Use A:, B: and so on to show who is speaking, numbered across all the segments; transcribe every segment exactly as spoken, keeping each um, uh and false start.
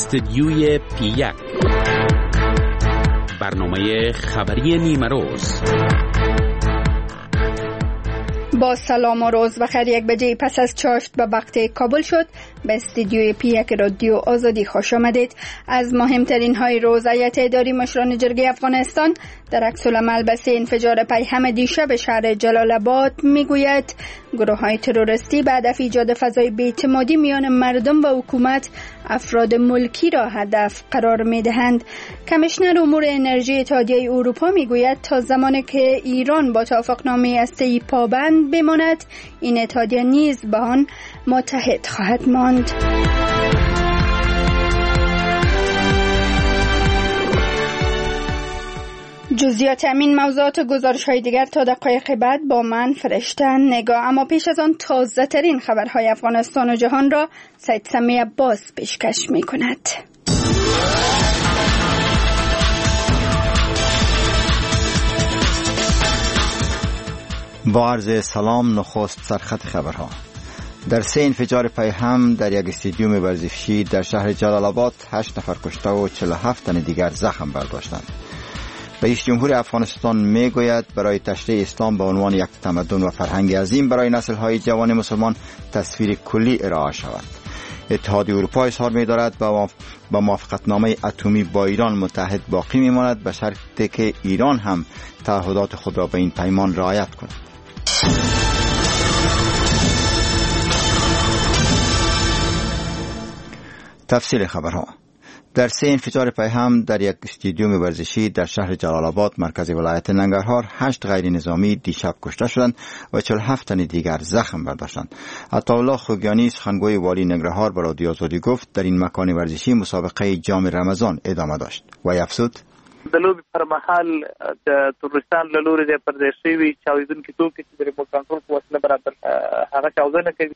A: استدیوی پی یک، برنامه خبری نیمه روز.
B: با سلام و روز بخیر. یک بجه پس از چاشت به وقت کابل شد. به استودیوی پی یک رادیو آزادی خوش آمدید. از مهمترین های روز، هیئت اداری مشران جرگه افغانستان در عکس العمل به سه انفجار پیهم دیشب شهر جلال آباد میگوید گروه های تروریستی به هدف ایجاد فضای بی‌اعتمادی میان مردم و حکومت افراد ملکی را هدف قرار میدهند. کمیشنر امور انرژی اتحادیه اروپا میگوید تا زمانی که ایران با توافقنامه هسته‌ای پابند بماند، این اتحادیه نیز به آن متحد خواهد ماند. جزئیات همین موضوعات و گزارش های دیگر تا دقایق بعد با من فرشته نگاه. اما پیش از آن تازه ترین خبرهای افغانستان و جهان را سید سمی عباس پیشکش می کند.
C: با عرض سلام، نخست سرخط خبرها. در سه انفجار پیهم در یک استادیوم ورزشی در شهر جلال آباد هشت نفر کشته و چهل و هفت تن دیگر زخم برداشتند. رئیس جمهور افغانستان میگوید برای تشریع اسلام به عنوان یک تمدن و فرهنگ عظیم برای نسل‌های جوان مسلمان تصویر کلی ارائه شود. اتحادیه اروپا اظهار می‌دارد با موافقتنامه اتمی با ایران متحد باقی می‌ماند به شرطی که ایران هم تعهدات خود را به این پیمان رعایت کند. تفصیل خبرها. در سه انفجار پیهم در یک استادیوم ورزشی در شهر جلال آباد مرکز ولایت ننگرهار هشت غیر نظامی دیشب کشته شدند و چهل و هفت تن دیگر زخم برداشتند. عطاالله خوگیانی سخنگوی والی ننگرهار به رادیو آزادی گفت در این مکان ورزشی مسابقه جام رمضان ادامه داشت و افزود
D: د لوبې پر مهال د تورستان له لوري د پردې شوي چاودونکي توکي چې د ریموټ کنټرول په وسیله برابر هغه چاودنه کوي.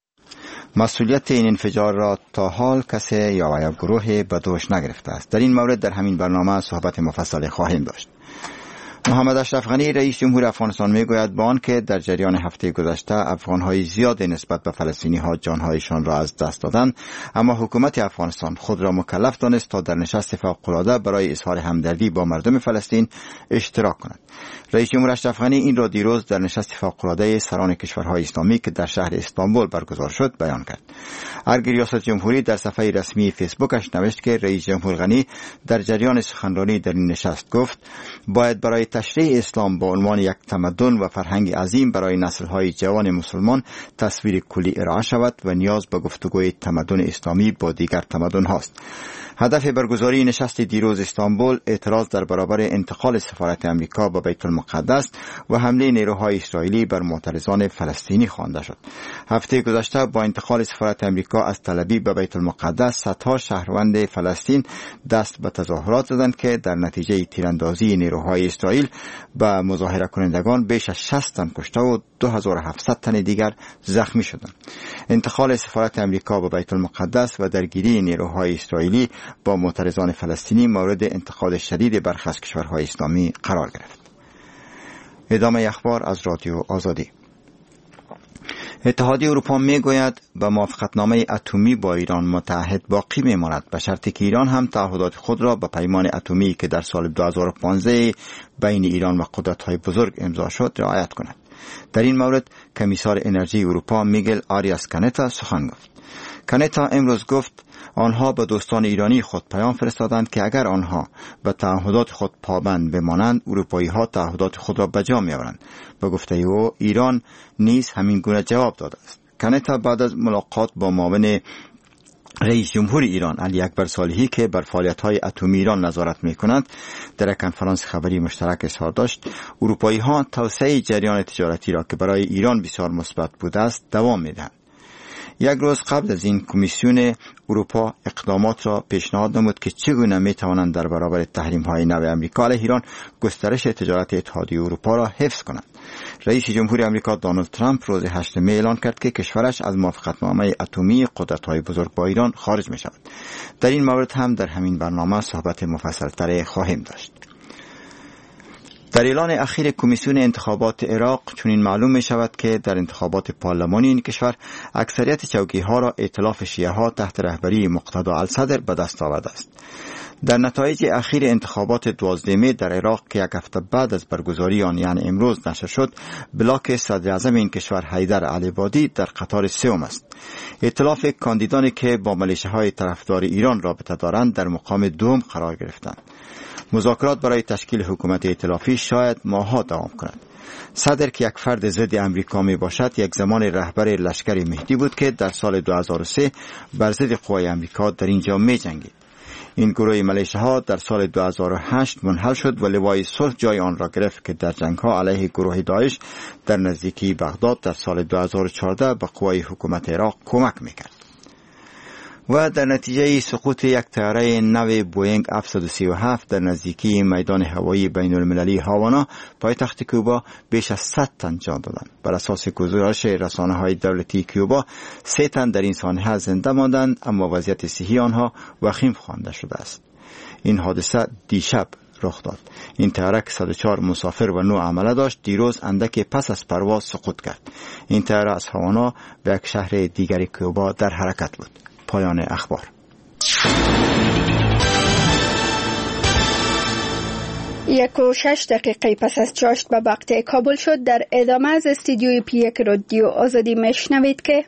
C: مسئولیت این انفجار را تا حال کسی یا یک گروه به دوش نگرفته است. در این مورد در همین برنامه صحبت مفصل خواهیم داشت. محمد اشرف غنی رئیس جمهور افغانستان میگوید با آنکه در جریان هفته گذشته افغان‌های زیاد نسبت به فلسطینی‌ها جان‌هایشان را از دست دادند، اما حکومت افغانستان خود را مکلف دانست تا در نشست فوق‌العاده برای اظهار همدردی با مردم فلسطین اشتراک کند. رئیس جمهور اشرف غنی این را دیروز در نشست فوق‌العاده سران کشورهای اسلامی که در شهر استانبول برگزار شد بیان کرد. ارگ ریاست جمهوری در صفحه رسمی فیسبوکش نوشت که رئیس جمهور غنی در جریان سخنرانی در این نشست گفت باید برای تشریع اسلام به عنوان یک تمدن و فرهنگ عظیم برای نسل‌های جوان مسلمان تصویر کلی ارائه شود و نیاز به گفتگوی تمدن اسلامی با دیگر تمدن هاست. هدف برگزاری نشست دیروز استانبول اعتراض در برابر انتقال سفارت امریکا به بیت المقدس و حمله نیروهای اسرائیلی بر معترضان فلسطینی خوانده شد. هفته گذشته با انتقال سفارت امریکا از تل ابیب به بیت المقدس صدها شهروند فلسطین دست به تظاهرات زدند که در نتیجه تیراندازی نیروهای اسرائیل به مظاهره کنندگان بیش از شصت تن کشته و دو هزار و هفتصد تن دیگر زخمی شدند. انتقال سفارت امریکا به بیت المقدس و درگیری نیروهای اسرائیلی با معترضان فلسطینی مورد انتقاد شدید برخی از کشورهای اسلامی قرار گرفت. ادامه اخبار از رادیو آزادی. اتحادیه اروپا میگوید به موافقتنامه اتمی با ایران متحد باقی میماند به شرطی که ایران هم تعهدات خود را به پیمان اتمی که در سال دو هزار و پانزده بین ایران و قدرت‌های بزرگ امضا شد رعایت کند. در این مورد کمیسار انرژی اروپا میگل آریاس کانتا سخن گفت. کانتا امروز گفت آنها به دوستان ایرانی خود پیام فرستادند که اگر آنها به تعهدات خود پابند بمانند اروپایی‌ها تعهدات خود را به جا می‌آورند. به گفته او ایران نیز همین گونه جواب داده است. کانتا بعد از ملاقات با معاون رئیس جمهور ایران علی اکبر صالحی که بر فعالیت‌های اتمی ایران نظارت می‌کند در یک کنفرانس خبری مشترک اظهار داشت اروپایی‌ها توسعه جریان تجارتی را که برای ایران بسیار مثبت بوده است دوام می‌دهند. یک روز قبل از این کمیسیون اروپا اقدامات را پیشنهاد نمود که چگونه می‌توانند در برابر تحریم‌های نو آمریکا علیه ایران گسترش تجارت اتحادیه اروپا را حفظ کنند. رئیس جمهور آمریکا دونالد ترامپ روز هشتم می اعلان کرد که کشورش از موافقتنامه اتمی قدرت‌های بزرگ با ایران خارج می‌شود. در این مورد هم در همین برنامه صحبت مفصل‌تر خواهیم داشت. در اعلان اخیر کمیسیون انتخابات عراق چنین معلوم می شود که در انتخابات پارلمانی این کشور اکثریت چوکی ها را ائتلاف شیعه ها تحت رهبری مقتدا الصدر به دست آورده است. در نتایج اخیر انتخابات دوازده می در عراق که یک هفته بعد از برگزاری آن یعنی امروز نشر شد، بلاک صدر اعظم این کشور حیدر علیبادی در قطار سوم است. ائتلاف کاندیدانی که با ملیشه‌های طرفدار ایران رابطه دارند در مقام دوم قرار گرفتند. مذاکرات برای تشکیل حکومت ائتلافی شاید ماه‌ها دوام کند. صدر که یک فرد ضد امریکا می باشد، یک زمان رهبر لشکر مهدی بود که در سال دو هزار و سه بر ضد قوای امریکا در اینجا می جنگید. این گروه ملیشه‌ها در سال دو هزار و هشت منحل شد و لوای صلح جای آن را گرفت که در جنگ‌ها علیه گروه داعش در نزدیکی بغداد در سال دو هزار و چهارده به قوای حکومت عراق کمک می‌کرد. و در نتیجه سقوط یک طیاره نو بوینگ هفتصد و سی و هفت در نزدیکی میدان هوایی بین المللی هاوانا پایتخت کوبا بیش از صد تن جان دادند. بر اساس گزارش رسانه‌های دولتی کوبا سه تن در این سانحه زنده ماندند، اما وضعیت صحی آنها وخیم خوانده شده است. این حادثه دیشب رخ داد. این طیاره صد و چهار مسافر و نه عمله داشت، دیروز اندک پس از پرواز سقوط کرد. این طیاره از هاوانا به یک شهر دیگر کوبا در حرکت بود. پایان اخبار.
B: یک و شش دقیقه پس از چاشت به وقت کابل شد. در ادامه از استودیوی پی یک رادیو آزادی میشنوید که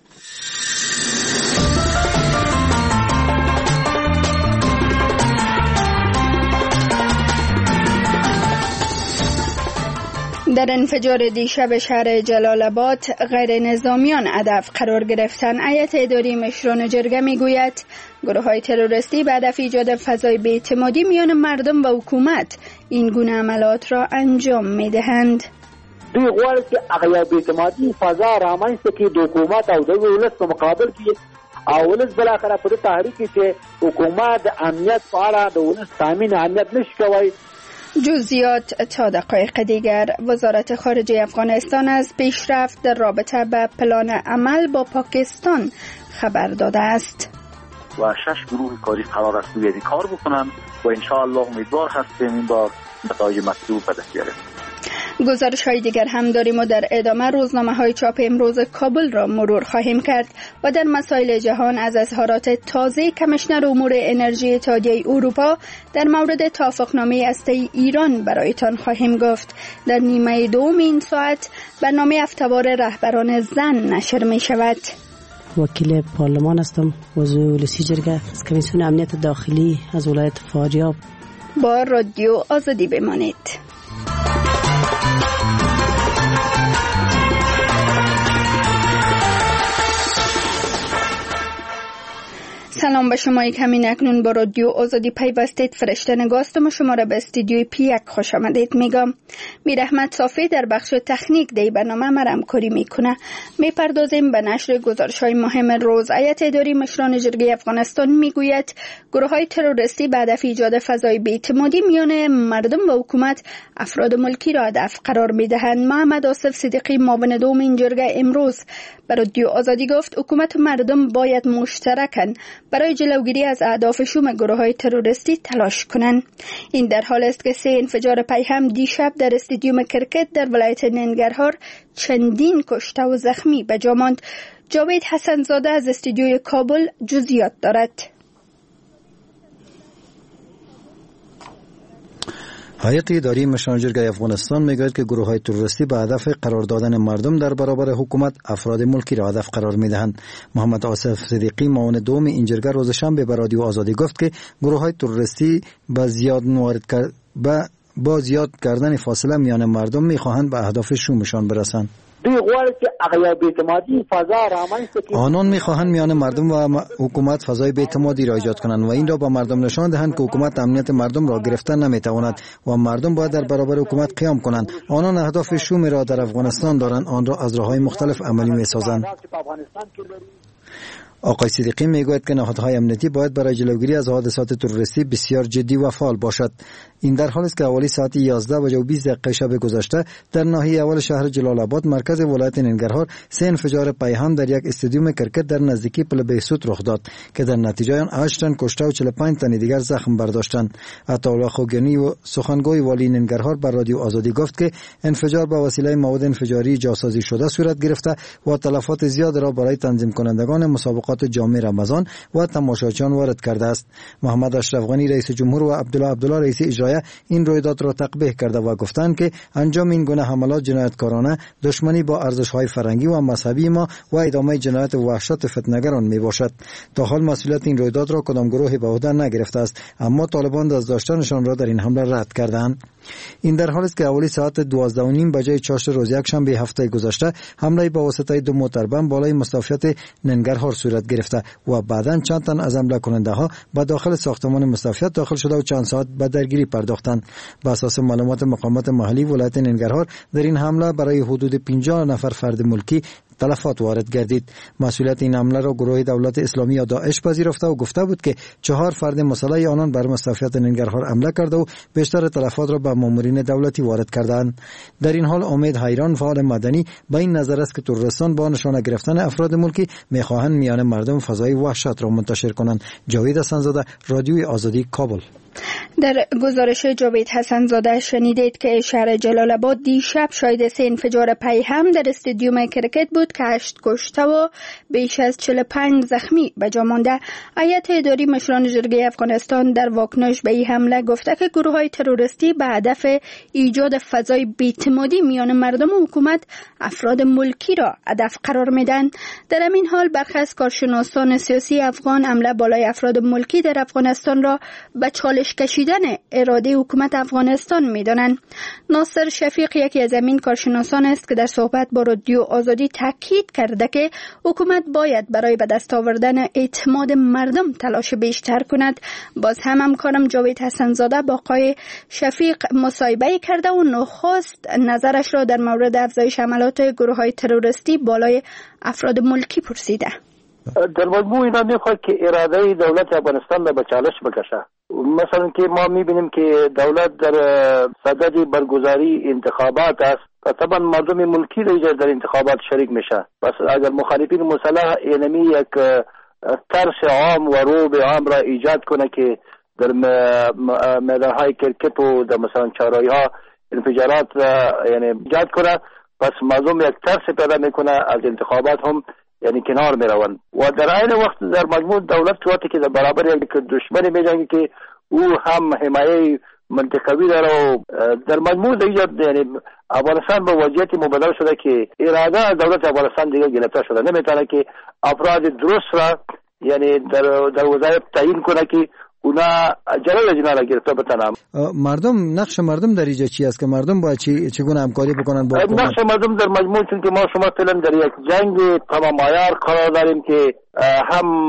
B: در انفجار دیشب شهر جلال آباد غیر نظامیان هدف قرار گرفتن. هیئت اداری مشران جرگه میگوید گروه های تروریستی به هدف ایجاد فضای بی‌اعتمادی میان مردم و حکومت این گونه عملات را انجام میدهند.
E: دوی غواړي چې هغه بی‌اعتمادي فضا رامنځته کړي د حکومت او د ولس په مقابل کې، او ولس بالاخره په تحریک چې حکومت د امنیت په اړه د ولس تامین امنیت نشي کوي.
B: جزئیات تا دقایق دیگر. وزارت خارجه افغانستان از پیشرفت در رابطه به پلان عمل با پاکستان خبر داده است.
F: و شش گروه کاری قرار است روی کار بکنند و ان شاء الله امیدوار هستیم این بار نتایج مطلوب به دست بیاریم.
B: گزارش های دیگر هم داریم و در ادامه روزنامه های چاپ امروز کابل را مرور خواهیم کرد و در مسائل جهان از اظهارات تازه کمیشنر امور انرژی اتحادیه اروپا در مورد توافقنامه هسته‌ای ایران برایتان خواهیم گفت. در نیمه دوم این ساعت برنامه هفته‌وار رهبران زن نشر می شود.
G: وکیل پارلمان هستم، عضو ولسی جرگه از کمیسیون امنیت داخلی از ولایت فاریاب.
B: با رادیو آزادی بمانید. سلام به شما. یک همین اکنون با رادیو آزادی پیوستید. فرشته نگاستم و شما را به استودیوی پی یک خوش آمدید میگم. میر احمد صافی در بخش تکنیک دی برنامه مرم کاری میکنه. میپردازیم به نشر گزارش های مهم روز. هیئت اداری مشران جرگه افغانستان میگوید گروه های تروریستی به هدف ایجاد فضای بی‌اعتمادی میان مردم و حکومت افراد ملکی را هدف قرار میدهند. محمد آصف صدیقی معاون دوم این جرگه امروز به رادیو آزادی گفت حکومت و مردم باید مشترکاً برای جلوگیری از اهداف شوم گروه‌های تروریستی تلاش کنند. این در حال است که سه انفجار پیهم دیشب در استادیوم کرکت در ولایت ننگرهار چندین کشته و زخمی به جا ماند. جاوید حسنزاده از استودیوی کابل جزئیات دارد.
H: هیئت اداری مشران جرگه افغانستان میگوید که گروه های تروریستی به هدف قرار دادن مردم در برابر حکومت افراد ملکی را هدف قرار میدهند. محمد آصف صدیقی معاون دوم این جرگه روز شنبه به رادیو آزادی گفت که گروه های تروریستی با زیاد وارد کرد با زیاد کردن فاصله میان مردم میخواهند به اهداف شومشان برسند.
E: دوی غواړي چې هغه بی‌اعتمادي فضا رامنځته کړي.
H: آنان میخواهند میان مردم و حکومت فضای بی‌اعتمادی را ایجاد کنند و این را به مردم نشان دهند که حکومت امنیت مردم را گرفتن نمیتواند و مردم باید در برابر حکومت قیام کنند. آنان اهداف شومی را در افغانستان دارند، آن را از راههای مختلف عملی میسازند. آقای صدیقی میگوید که نهادهای امنیتی باید برای جلوگیری از حادثات تروریستی بسیار جدی و فعال باشد. این در حالی است که حوالی ساعت یازده و بیست دقیقه شب گذشته در ناحیه اول شهر جلال آباد مرکز ولایت ننگرهار سه انفجار پیهان در یک استادیوم کرکت در نزدیکی پل بهسود رخ داد که در نتیجه آن هشت تن کشته و چهل و پنج تن دیگر زخم برداشتند. عطاالله خوگانی و سخنگوی والی ننگرهار بر رادیو آزادی گفت که انفجار به وسیله مواد انفجاری جاسازی شده صورت گرفته و تلفات زیاد را برای تنظیم کنندگان مسابقات جام رمضان و تماشاچیان وارد کرده است. محمد اشرف غنی رئیس جمهور و عبدالله عبدالله رئیس اجرایی این رویداد را تقبیح کرده و گفتند که انجام این گونه حملات جنایتکارانه دشمنی با ارزش‌های فرهنگی و مذهبی ما و ادامه جنایت و وحشت فتنه‌گران میباشد. تا حال مسئولیت این رویداد را کدام گروهی به عهده نگرفته است، اما طالبان دستداشتنشان را در این حمله رد کردند. این در حالی است که حوالی ساعت دوازده و نیم بجای چاشت روز یکشنبه هفته گذشته حمله با واسطه دو موتر بم بالای مستوفیت ننگرهار صورت گرفته و بعداً چند تن از حمله کننده ها به داخل ساختمان مستوفیت داخل شده و چند ساعت به درگیری پرداختند. بر اساس معلومات مقامات محلی ولایت ننگرهار در این حمله برای حدود پنجاه نفر فرد ملکی تلفات وارد گردید. مسئولیت این حمله را گروه دولت اسلامی یا داعش پذیرفته و گفته بود که چهار فرد مسلح آنان بر مستوفیت ننگرهار حمله کرده و بیشتر تلفات را به مامورین دولتی وارد کردند. در این حال امید حیران فعال مدنی به این نظر است که تروریستان با نشانه گرفتن افراد ملکی میخواهند میان مردم فضای وحشت را منتشر کنند. جاوید حسن‌زاده، رادیوی آزادی، کابل.
B: در گزارش جاوید حسن‌زاده شنیدید که شهر جلال آباد دیشب شاهد سه انفجار پیهم در استادیوم کرکت بود که هشت کشته و بیش از چهل و پنج زخمی به جا مانده. هیئت اداری مشران جرگه افغانستان در واکنش به این حمله گفته که گروه‌های تروریستی به هدف ایجاد فضای بی‌اعتمادی میان مردم و حکومت افراد ملکی را هدف قرار میدن. در همین حال برخی از کارشناسان سیاسی افغان حمله بالای افراد ملکی در افغانستان را به چالش کشیدن اراده حکومت افغانستان می‌دانند. ناصر شفیق یکی از همین کارشناسان است که در صحبت با رادیو آزادی تاکید کرده که حکومت باید برای به دست آوردن اعتماد مردم تلاش بیشتر کند. باز هم همکارم جاوید حسن‌زاده با آقای شفیق مصاحبه کرده و نخست نظرش را در مورد افزایش حملات گروه‌های تروریستی بالای افراد ملکی پرسیده.
E: در مجموع اینا میخواد که اراده دولت افغانستان را به چالش بکشه. مثلا که ما میبینیم که دولت در صدد برگزاری انتخابات است و طبعا مردم ملکی در انتخابات شریک میشه. پس اگر مخالفین مسلح اینمی یک ترس عام و رعب عام را ایجاد کنه که در میدانهای کرکت و در مثلا چهارراهی ها انفجارات یعنی ایجاد کنه، پس مردم یک ترس پیدا میکنه از انتخابات هم یعنی کنار می روند و در عین وقت در مجموع دولت وقتی که در برابر یک دشمنی می جنگی که او هم حمایه منطقوی داره و در مجموع دیگر یعنی افغانستان به وضعیتی مبادل شده که اراده از دولت افغانستان دیگر گرفته شده. نمیتونه که افراد درست را یعنی در در وظایف تعیین کنه که اونا جلوی از اینا را گرفته بتنم.
H: مردم نقش مردم در اینجا چی است که مردم باید چی چگونه همکاری بکنن با حکومت؟
E: نقش مردم در مجموع چون که ما شما فعلا در یک جنگ تمام عیار قرار داریم که هم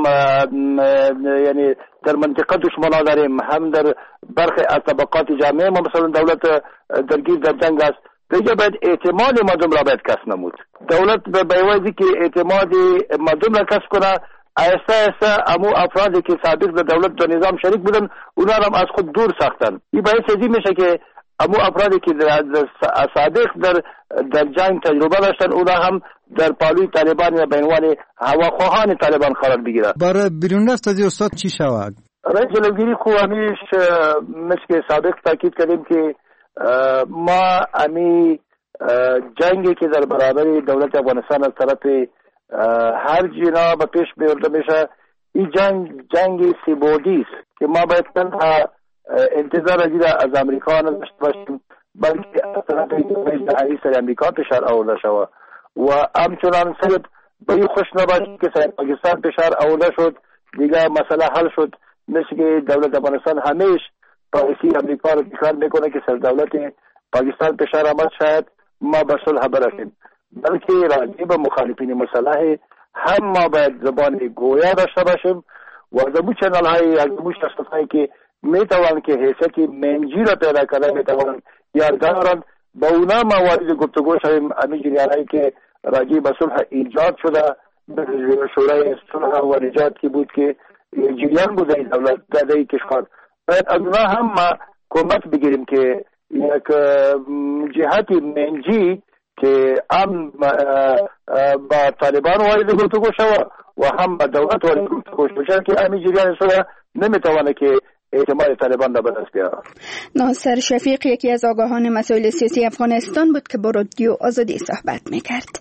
E: یعنی در منطقه دشمنا داریم، هم در برخی از طبقات جامعه ما مثلا دولت درگیر در جنگ است. دیگه باید اعتماد مردم را باید کسب نمود. دولت به وجهی که اعتماد مردم را کسب کنه، ایسته ایسته امو افرادی که سابق در دولت در نظام شریک بودن اونا هم از خود دور ساختن. این باعث ازی میشه که امو افرادی که در سابق در در جنگ تجربه داشتن اونا هم در پالوی طالبان یا به عنوان هواخواهان طالبان قرار بگیرن.
H: برای بیرون رفت از استاد چی شود؟
E: رای جلوگیری خو همیش مثل که سابق تاکید کردیم که ما امی جنگی که در برابر دولت افغانستان از طرف هر جنا به پیش برده میشه، این جنگ جنگ سیبودی است که ما باید تنها انتظار از امریکا نداشته باشیم بلکه از طرف جمهوری اسلامی امریکا فشار آورده شود و همچنان صرف به این خوش نباشیم که سر پاکستان فشار آورده شد دیگه مسئله حل شد. مثل که دولت افغانستان همیش پالیسی امریکا رو تکرار میکنه که سر دولت پاکستان فشار آمد شاید ما به صلح برسیم، بلکه راجع به مخالفین مسلح هم ما باید زبان گویا داشته باشیم و زبو چنل های زبو شخص هایی که میتوان که حیثیت منجی را پیدا کرده میتوان یاددارن با اونا ما وارد گفتگو شویم. همین جریان هایی که راجع به صلح ایجاد شده شورای صلح و نجات که بود که جریان بود این دولت در این کشور، باید از اونها هم ما کمک بگیریم که یک جهت منجی که هم با طالبان وارد گفتگو شود و هم با دولت وارد گفتگو شود که همین جریان صلح نمیتوانه که اعتماد طالبان را به دست بیاره.
B: ناصر شفیق یکی از آگاهان مسائل سیاسی افغانستان بود که با رادیو آزادی صحبت میکرد.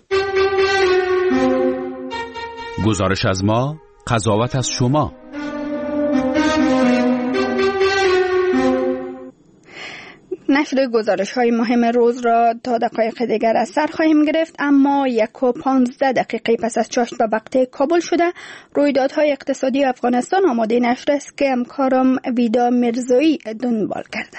A: گزارش از ما، قضاوت از شما.
B: نشر گزارش های مهم روز را تا دقایق دیگر از سر خواهیم گرفت، اما یک و پانزده دقیقه پس از چاشت به وقت کابل شده رویدادهای اقتصادی افغانستان آماده نشر است که همکارم ویدا مرزایی دنبال کرده.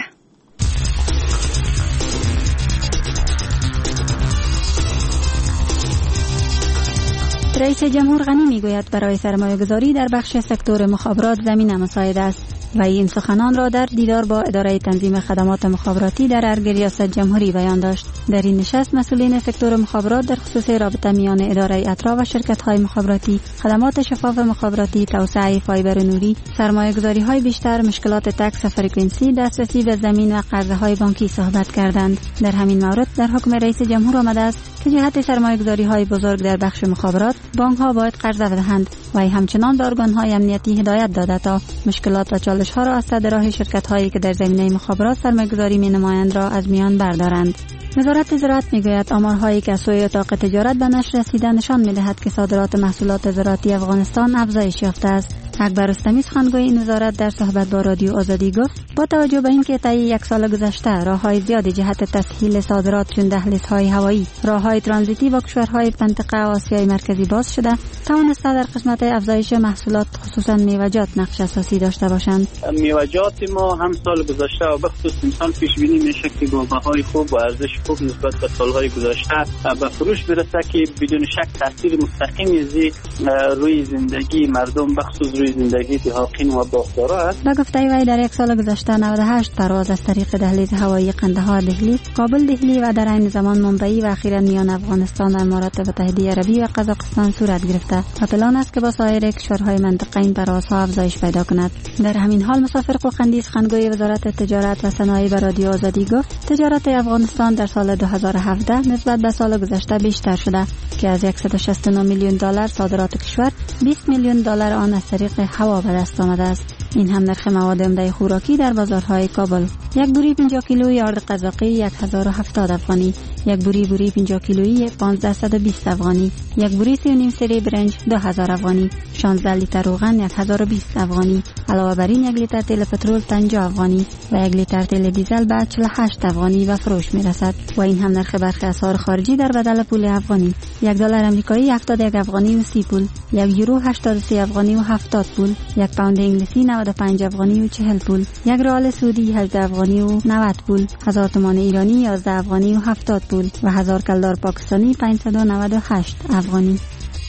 I: رئیس جمهور غنی میگوید برای سرمایه گذاری در بخش سکتور مخابرات زمینه مساعد است و این سخنان را در دیدار با اداره تنظیم خدمات مخابراتی در ارگ ریاست جمهوری بیان داشت. در این نشست مسئولین سکتور مخابرات در خصوص رابطه میان اداره اطراف و شرکت‌های مخابراتی، خدمات شفاف مخابراتی، توسعه فایبر نوری، سرمایه‌گذاری‌های بیشتر، مشکلات تکس و فرکانسی، دسترسی به زمین و قرضه‌های بانکی صحبت کردند. در همین مورد در حکم رئیس جمهور آمده است که جهت سرمایه‌گذاری‌های بزرگ در بخش مخابرات بانک‌ها باید قرضه بدهند و همچنان به ارگان‌های امنیتی هدایت داده تا مشکلات و چالش‌ها را از سد راه شرکت‌هایی که در زمینه مخابرات سرمایه‌گذاری می‌نمایند را از میان بردارند. وزارت زراعت می‌گوید آمارهایی که از سوی اتاق تجارت به نشر رسیده نشان می‌دهد که صادرات محصولات زراعتی افغانستان افزایش یافته است. اکبر رستمی سخنگوی این وزارت در صحبت با رادیو آزادی گفت با توجه به اینکه طی یک سال گذشته راه‌های زیادی جهت تسهیل صادرات چون دهلیزهای هوایی، راه‌های ترانزیتی با کشورهای منطقه آسیای مرکزی باز شده، توانسته در قسمت افزایش محصولات خصوصا میوه‌جات نقش اساسی داشته باشند.
J: میوه‌جات ما هم سال گذشته و بخصوص امسال پیش بینی میشه که با بهای خوب و ارزش خوب نسبت به سال‌های گذشته به فروش برسه که بدون شک تاثیر مستقیمی زی روی زندگی مردم بخصوص روی زندگی دهاقین و باغدارا است.
I: به گفته وی در یک سال گذشته نود و هشت پرواز از طریق دهلیز هوایی قندهار دهلی، کابل دهلی و در عین زمان منبعی و اخیراً میان افغانستان و امارات متحده عربی و قزاقستان صورت گرفته و پلان است که با سایر کشورهای منطقه این پروازها افزایش پیدا کند. در همین حال مسافر قوقندی سخنگوی وزارت تجارت و صنایع به رادیو آزادی گفت تجارت افغانستان در سال دو هزار و هفده نسبت به سال گذشته بیشتر شده که از صد و شصت و نه میلیون دلار صادرات کشور بیست میلیون دلار آن از طریق هوا به دست آمده است. این هم نرخ مواد عمده خوراکی در بازارهای کابل. یک بوری پنجاه کیلویی آرد قزاقی صد و هفتاد افغانی، یک بوری بوری پنجاه کیلویی پانزده و بیست افغانی، یک بوری سی و نیم سری برنج دو هزار افغانی، شانزده لیتر روغن هزار و بیست افغانی. علاوه بر این یک لیتر تیل پترول پنجاه افغانی و یک لیتر تیل دیزل به چهل و هشت افغانی به فروش میرسد و این هم نرخ برخی اسعار خارجی در بدل پول افغانی. یک دلار آمریکایی هفتاد و یک افغانی و سی پول، یک یورو هشتاد و سه افغانی و هفتاد پول، یک پوند انگلیسی نود و پنج افغانی و چهل پول، یک ریال سعودی هجده افغانی و نود پول، هزار تومان ایرانی یازده افغانی و هفتاد پول و هزار کلدار پاکستانی پانصد و نود و هشت افغانی.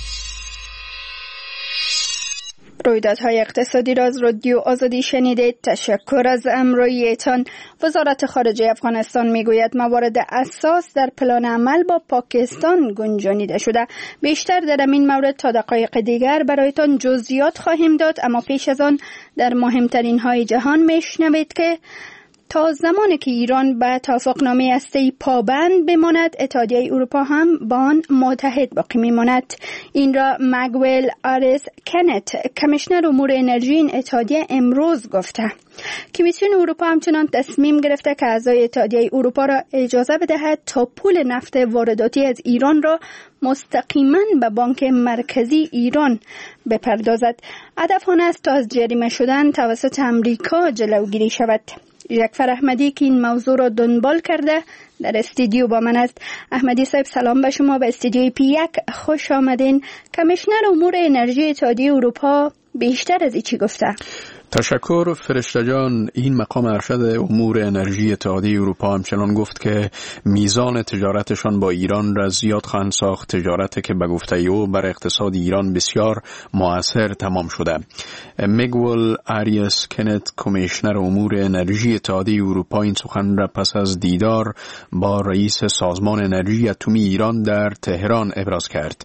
B: رویدادهای اقتصادی را از رادیو آزادی شنیدید. تشکر از همراهیتان. وزارت خارجه افغانستان میگوید موارد اساس در پلان عمل با پاکستان گنجانیده شده. بیشتر در این مورد تا دقایق دیگر برایتان جزئیات خواهیم داد، اما پیش از آن در مهمترین های جهان میشنوید که تا زمانی که ایران به توافقنامه هسته‌ای پابند بماند، اتحادیه اروپا هم با آن متحد باقی میماند. این را مگویل آرس کنت، کمیشنر امور انرژی این اتحادیه امروز گفته. کمیسیون اروپا همچنان تصمیم گرفته که اعضای اتحادیه اروپا را اجازه بدهد تا پول نفت وارداتی از ایران را مستقیما به بانک مرکزی ایران بپردازد. هدف آن است تا از جریمه شدن توسط امریکا جلوگیری شود. جعفر احمدی که این موضوع را دنبال کرده در استودیو با من است. احمدی صاحب سلام به شما، به استودیوی پی یک خوش آمدین. کمیشنر امور انرژی اتحادیه اروپا بیشتر از این چی گفته؟
K: تشکر فرشته جان. این مقام ارشد امور انرژی اتحادیه اروپا همچنان گفت که میزان تجارتشان با ایران را زیاد خواهند ساخت، تجارتی که به گفته او بر اقتصاد ایران بسیار مؤثر تمام شده. میگویل آریس کنت، کمیشنر امور انرژی اتحادیه اروپا، این سخن را پس از دیدار با رئیس سازمان انرژی اتمی ایران در تهران ابراز کرد.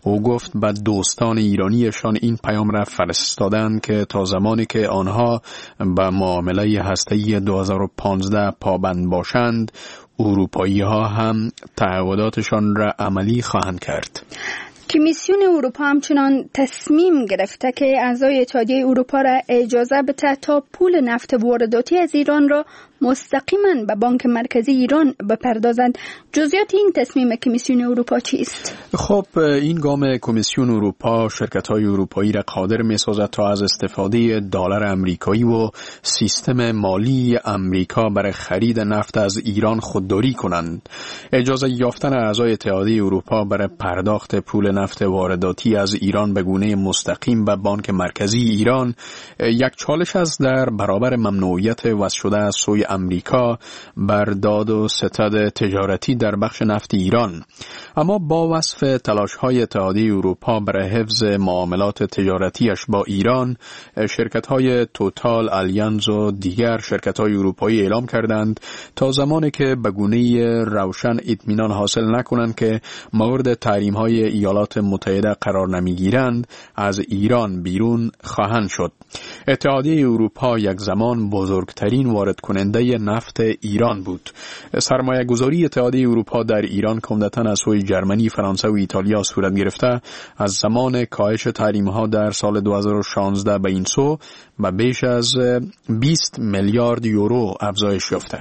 K: او گفت به دوستان ایرانیشان این پیام را فرستادند که تا زمانی که آنها به معامله هسته‌ای دو هزار و پانزده پابند باشند، اروپایی ها هم تعهداتشان را عملی خواهند کرد.
B: کمیسیون اروپا همچنان تصمیم گرفته که اعضای اتحادیه اروپا را اجازه بده تا پول نفت وارداتی از ایران را مستقیما به بانک مرکزی ایران بپردازند. جزئیات این تصمیم کمیسیون اروپا چیست؟
K: خب این گام کمیسیون اروپا شرکت‌های اروپایی را قادر می‌سازد تا از استفاده دلار آمریکایی و سیستم مالی آمریکا برای خرید نفت از ایران خودداری کنند. اجازه یافتن اعضای اتحادیه اروپا برای پرداخت پول نفت وارداتی از ایران به گونه مستقیم به بانک مرکزی ایران یک چالش است در برابر ممنوعیت وضع شده از سوی امریکا بر داد و ستد تجارتی در بخش نفت ایران. اما با وصف تلاش‌های اتحادیه اروپا برای حفظ معاملات تجارتیش با ایران، شرکت‌های توتال، الیانز و دیگر شرکت‌های اروپایی اعلام کردند تا زمانی که به گونه روشن اطمینان حاصل نکنند که مورد تحریم‌های ایالات متحده قرار نمی‌گیرند، از ایران بیرون خواهند شد. اتحادیه اروپا یک زمان بزرگترین وارد کننده نفت ایران بود. سرمایه گذاری اتحادیه اروپا در ایران که عمدتاً از سوی جرمنی، فرانسه و ایتالیا صورت گرفته، از زمان کاهش تحریم‌ها در سال دو هزار و شانزده به این سو به بیش از بیست میلیارد یورو افزایش یافته.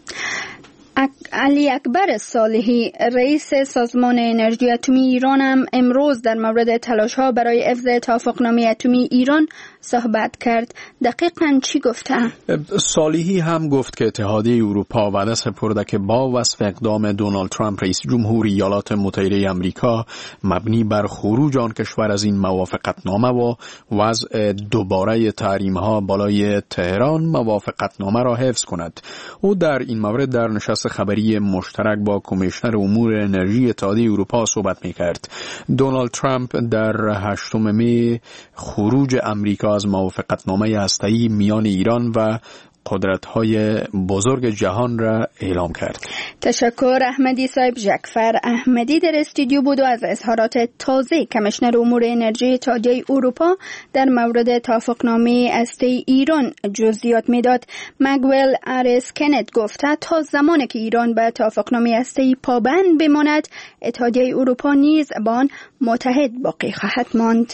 B: علی اکبر صالحی رئیس سازمان انرژی اتمی ایران هم امروز در مورد تلاش‌ها برای حفظ توافقنامه اتمی ایران صحبت کرد. دقیقاً چی گفته؟
K: صالحی هم گفت که اتحادیه اروپا وعده سپرده که با وصف اقدام دونالد ترامپ رئیس جمهور ایالات متحده آمریکا مبنی بر خروج آن کشور از این موافقتنامه و وضع دوباره تحریم‌ها بالای تهران موافقتنامه را حفظ کند. او در این مورد در نشست خبری مشترک با کمیشنر امور انرژی اتحادیه اروپا صحبت می‌کرد. دونالد ترامپ در هشتم می خروج امریکا از موافقتنامه هسته‌ای میان ایران و قدرت‌های بزرگ جهان را اعلام کرد.
B: تشکر. احمدی صاحب جعفر احمدی در استودیو بود و از اظهارات تازه کمیشنر امور انرژی اتحادیه اروپا در مورد توافقنامه هسته‌ای ایران جزئیات میداد. مگویل آرس کنت گفته تا زمانی که ایران به توافقنامه هسته‌ای پابند بماند، اتحادیه اروپا نیز با آن متحد باقی خواهد ماند.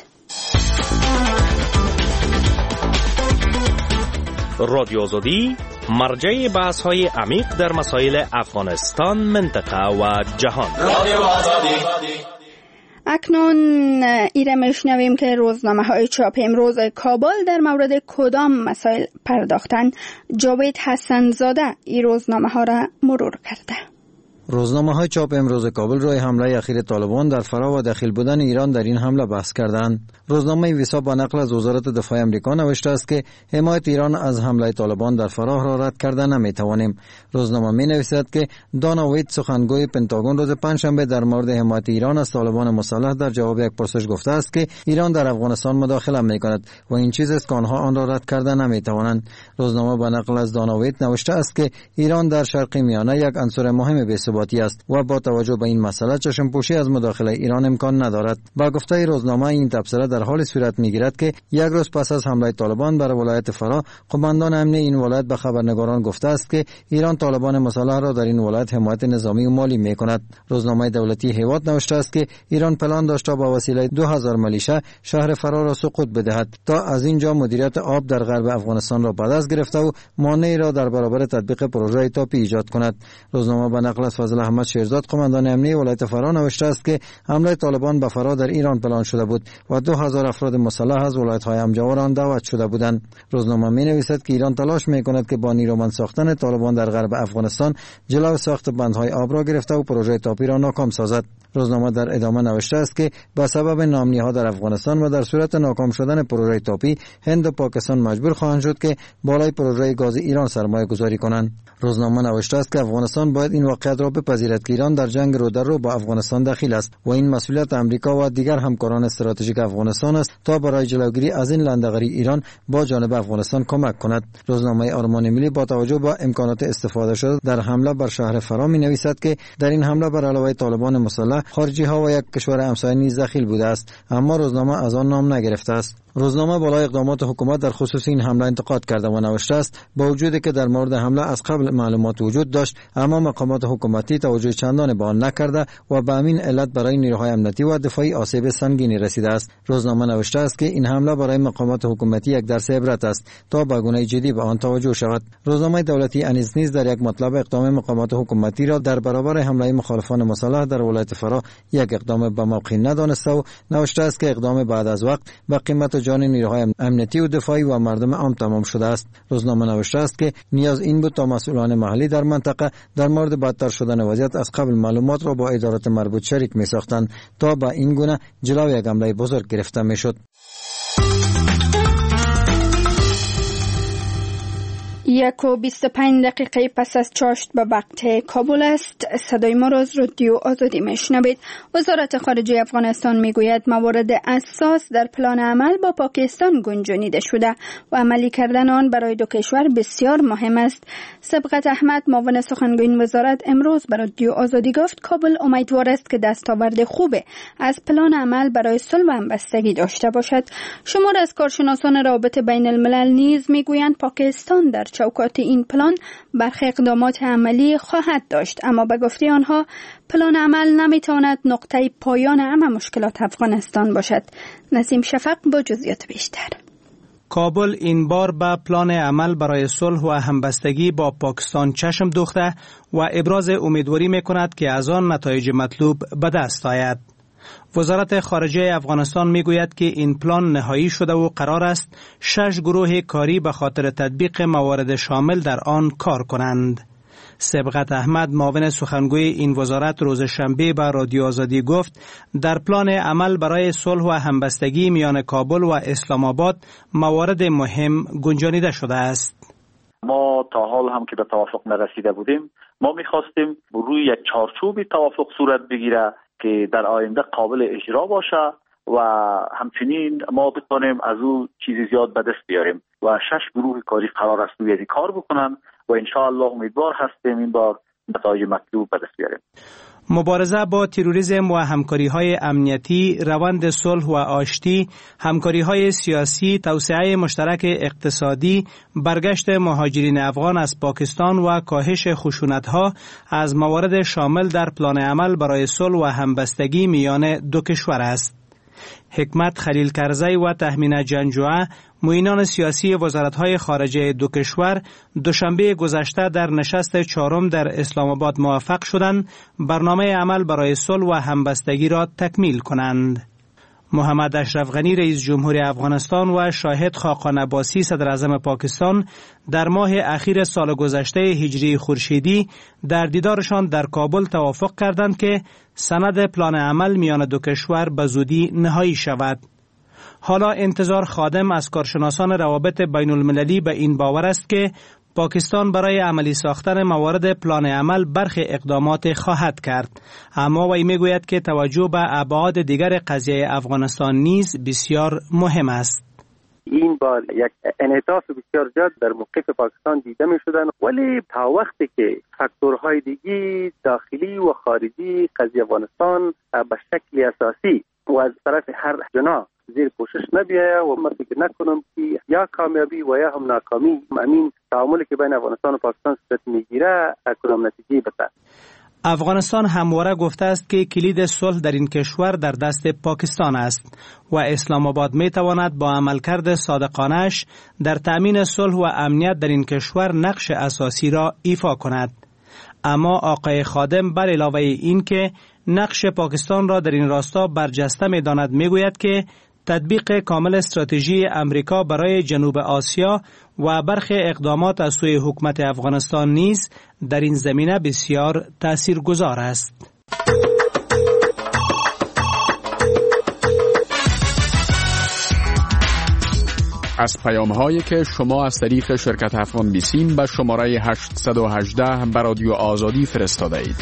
L: رادیو آزادی مرجع بحث‌های عمیق در مسائل افغانستان، منطقه و جهان. رادیو آزادی.
B: اکنون ایره میشنویم که روزنامه های چاپ امروز کابل در مورد کدام مسائل پرداختن. جاوید حسن زاده این روزنامه ها را مرور کرده.
H: روزنامه های چاپ امروز کابل روی حمله اخیر طالبان در فرا و داخل بودن ایران در این حمله بحث کردند. روزنامه ویسا با نقل از وزارت دفاع آمریکا نوشته است که حمایت ایران از حمله طالبان در فرا را رد کرده نمیتوانیم. روزنامه می نویسد که دانا وید سخنگوی پنتاگون روز پنجشنبه در مورد حمایت ایران از طالبان مسلح در جواب یک پرسش گفته است که ایران در افغانستان مداخله میکند و این چیز است که آنها آن را رد کرده نمیتوانند. روزنامه با نقل از دانا وید نوشته است که ایران در شرق میانه یک عنصر مهم بی‌ثباتی است و با توجه به این مسئله چشم پوشی از مداخله ایران امکان ندارد. با گفته روزنامه این تبصره در حال صورت میگیرد که یک روز پس از حمله طالبان بر ولایت فرا، قماندان امنی این ولایت به خبرنگاران گفته است که ایران طالبان مسلح را در این ولایت حمایت نظامی و مالی میکند. روزنامه دولتی هیواد نوشته است که ایران پلان داشته با وسیله دو هزار میلیشه شهر فرا را سقوط بدهد تا از اینجا مدیریت آب در غرب افغانستان را به دست گرفته و مانعی را در برابر تطبیق پروژه تاپی ایجاد کند. روزنامه به نقل از فضل احمد شیرزاد قماندان امنی ولایت فرا نوشته است که حمله طالبان به فرا در ایران پلان شده بود و دو هزار افراد مسلح از ولایت‌های همجوار آن دعوت شده بودند. روزنامه می‌نویسد که ایران تلاش می‌کند که با نیرومند ساختن طالبان در غرب افغانستان جلو ساخت بندهای آب را گرفته و پروژه تاپی را ناکام سازد. روزنامه در ادامه نوشته است که به سبب ناامنی‌ها در افغانستان و در صورت ناکام شدن پروژه تاپی، هند و پاکستان مجبور خواهند شد که بالای پروژه گاز ایران سرمایه گذاری کنند. روزنامه نوشته است که افغانستان باید این واقعیت را بپذیرد که ایران در جنگ رو در رو با افغانستان دخیل است و این مسئولیت امریکا و دیگر همکاران استراتژیک افغانستان است تا برای جلوگیری از این لندغری ایران با جانب افغانستان کمک کند. روزنامه آرمان ملی با توجه به امکانات استفاده شده در حمله بر شهر فرا می‌نویسد که در این حمله بر علاوه طالبان مسلح، خارجی ها و یک کشور همسایه نیز دخیل بوده است، اما روزنامه از آن نام نگرفته است. روزنامه بالای اقدامات حکومت در خصوص این حمله انتقاد کرده و نوشته است با وجودی که در مورد حمله از قبل معلومات وجود داشت، اما مقامات حکومتی توجه چندانی به آن نکرده و به همین علت برای نیروهای امنیتی و دفاعی آسیب سنگینی رسیده است. روزنامه نوشته است که این حمله برای مقامات حکومتی یک درس عبرت است تا به گونه جدی به آن توجه شود. روزنامه دولتی انیس نیز در یک مطلب اقدام مقامات حکومتی را در برابر حمله مخالفان مسلح در ولایت فرا یک اقدام به موقع ندانسته و نوشته است که اقدام بعد از وقت به قیمت جان نیروهای امنیتی و دفاعی و مردم عام تمام شده است. روزنامه نوشته است که نیاز این بود تا مسئولان محلی در منطقه در مورد بدتر شدن وضعیت از قبل معلومات را با ادارات مربوط شریک می ساختند تا با این گونه جلوی یک حمله بزرگ گرفته می شد.
B: یک و بیست و پنج دقیقه پس از چاشت به وقت کابل است. صدای ما را از رادیو آزادی میشنوید. وزارت خارجه افغانستان میگوید موارد اساس در پلان عمل با پاکستان گنجانیده شده و عملی کردن آن برای دو کشور بسیار مهم است. سبقت احمد معاون سخنگوی این وزارت امروز به رادیو آزادی گفت کابل امیدوار است که دستاورد خوب از پلان عمل برای صلح و همبستگی داشته باشد. شمار از کارشناسان روابط بین الملل نیز میگویند پاکستان در چوکات این پلان برخی اقدامات عملی خواهد داشت، اما به گفته آنها پلان عمل نمیتواند نقطه پایان همه مشکلات افغانستان باشد. نسیم شفق با جزئیات بیشتر.
M: کابل این بار به پلان عمل برای صلح و همبستگی با پاکستان چشم دوخته و ابراز امیدواری میکند که از آن نتایج مطلوب به دست آید. وزارت خارجه افغانستان میگوید که این پلان نهایی شده و قرار است شش گروه کاری به خاطر تطبیق موارد شامل در آن کار کنند. سبقت احمد معاون سخنگوی این وزارت روز شنبه به رادیو آزادی گفت در پلان عمل برای صلح و همبستگی میان کابل و اسلام آباد موارد مهم گنجانیده شده است.
F: ما تا حال هم که به توافق نرسیده بودیم، ما میخواستیم روی یک چارچوبی توافق صورت بگیره که در آینده قابل اجرا باشه و همچنین ما بتونیم از او چیزی زیاد به دست بیاریم و شش گروه کاری قرار است روی کار بکنن و ان شاء الله امیدوار هستیم این بار نتایج مطلوب به دست بیاریم.
M: مبارزه با تروریسم و همکاری‌های امنیتی، روند صلح و آشتی، همکاری‌های سیاسی، توسعه مشترک اقتصادی، برگشت مهاجرین افغان از پاکستان و کاهش خشونت‌ها از موارد شامل در پلان عمل برای صلح و همبستگی میان دو کشور است. حکمت خلیل کرزی و تهمینه جنجوعه معینان سیاسی وزارت‌های خارجه دو کشور دوشنبه گذشته در نشست چهارم در اسلام آباد موفق شدند برنامه عمل برای صلح و همبستگی را تکمیل کنند. محمد اشرف غنی رئیس جمهور افغانستان و شاهد خاقان عباسی صدر اعظم پاکستان در ماه اخیر سال گذشته هجری خورشیدی در دیدارشان در کابل توافق کردند که سند پلان عمل میان دو کشور به زودی نهایی شود. حالا انتظار خادم از کارشناسان روابط بین المللی به این باور است که پاکستان برای عملی ساختن موارد پلان عمل برخی اقدامات خواهد کرد، اما وی میگوید که توجه به ابعاد دیگر قضیه افغانستان نیز بسیار مهم است.
N: این بار یک انعطاف بسیار زیاد در موقف پاکستان دیده می شدن، ولی تا وقتی که فاکتورهای دیگی داخلی و خارجی قضیه افغانستان به شکل اساسی و از طرف هر جناح زیر پوشش نبیه و من فکر نکنم که یا کامیابی و یا هم ناکامی همین تعاملی که بین افغانستان و پاکستان صورت میگیره کدام نتیجه بده.
M: افغانستان همواره گفته است که کلید صلح در این کشور در دست پاکستان است و اسلام آباد می تواند با عملکرد صادقانش در تأمین صلح و امنیت در این کشور نقش اساسی را ایفا کند. اما آقای خادم بر علاوه این که نقش پاکستان را در این راستا برجسته می داند می گوید که تطبیق کامل استراتژی امریکا برای جنوب آسیا و برخی اقدامات از سوی حکومت افغانستان نیز در این زمینه بسیار تاثیرگذار است.
K: از پیام هایی که شما از طریق شرکت افغان بیسیم به شماره هشت یک هشت به رادیو آزادی فرستاده اید.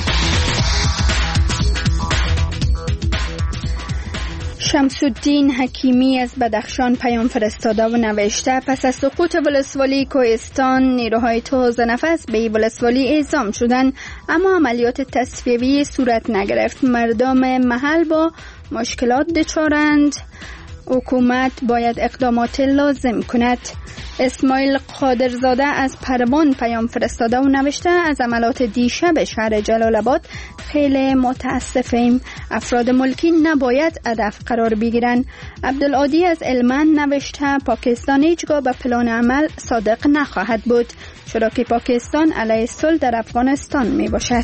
B: شمس الدین حکیمی از بدخشان پیام فرستاده و نوشته: پس از سقوط ولسوالی کوهستان نیروهای تازه نفس به ولسوالی اعزام شدند، اما عملیات تصفیه‌ای صورت نگرفت. مردم محل با مشکلات دچارند. حکومت باید اقدامات لازم کند. اسماعیل قادرزاده از پروان پیام فرستاده و نوشته: از عملات دیشب شهر جلال آباد خیلی متاسفیم. افراد ملکی نباید هدف قرار بگیرند. عبدالعادی از علمند نوشته: پاکستان هیچگاه به پلان عمل صادق نخواهد بود، چرا که پاکستان علیه صلح در افغانستان می باشد.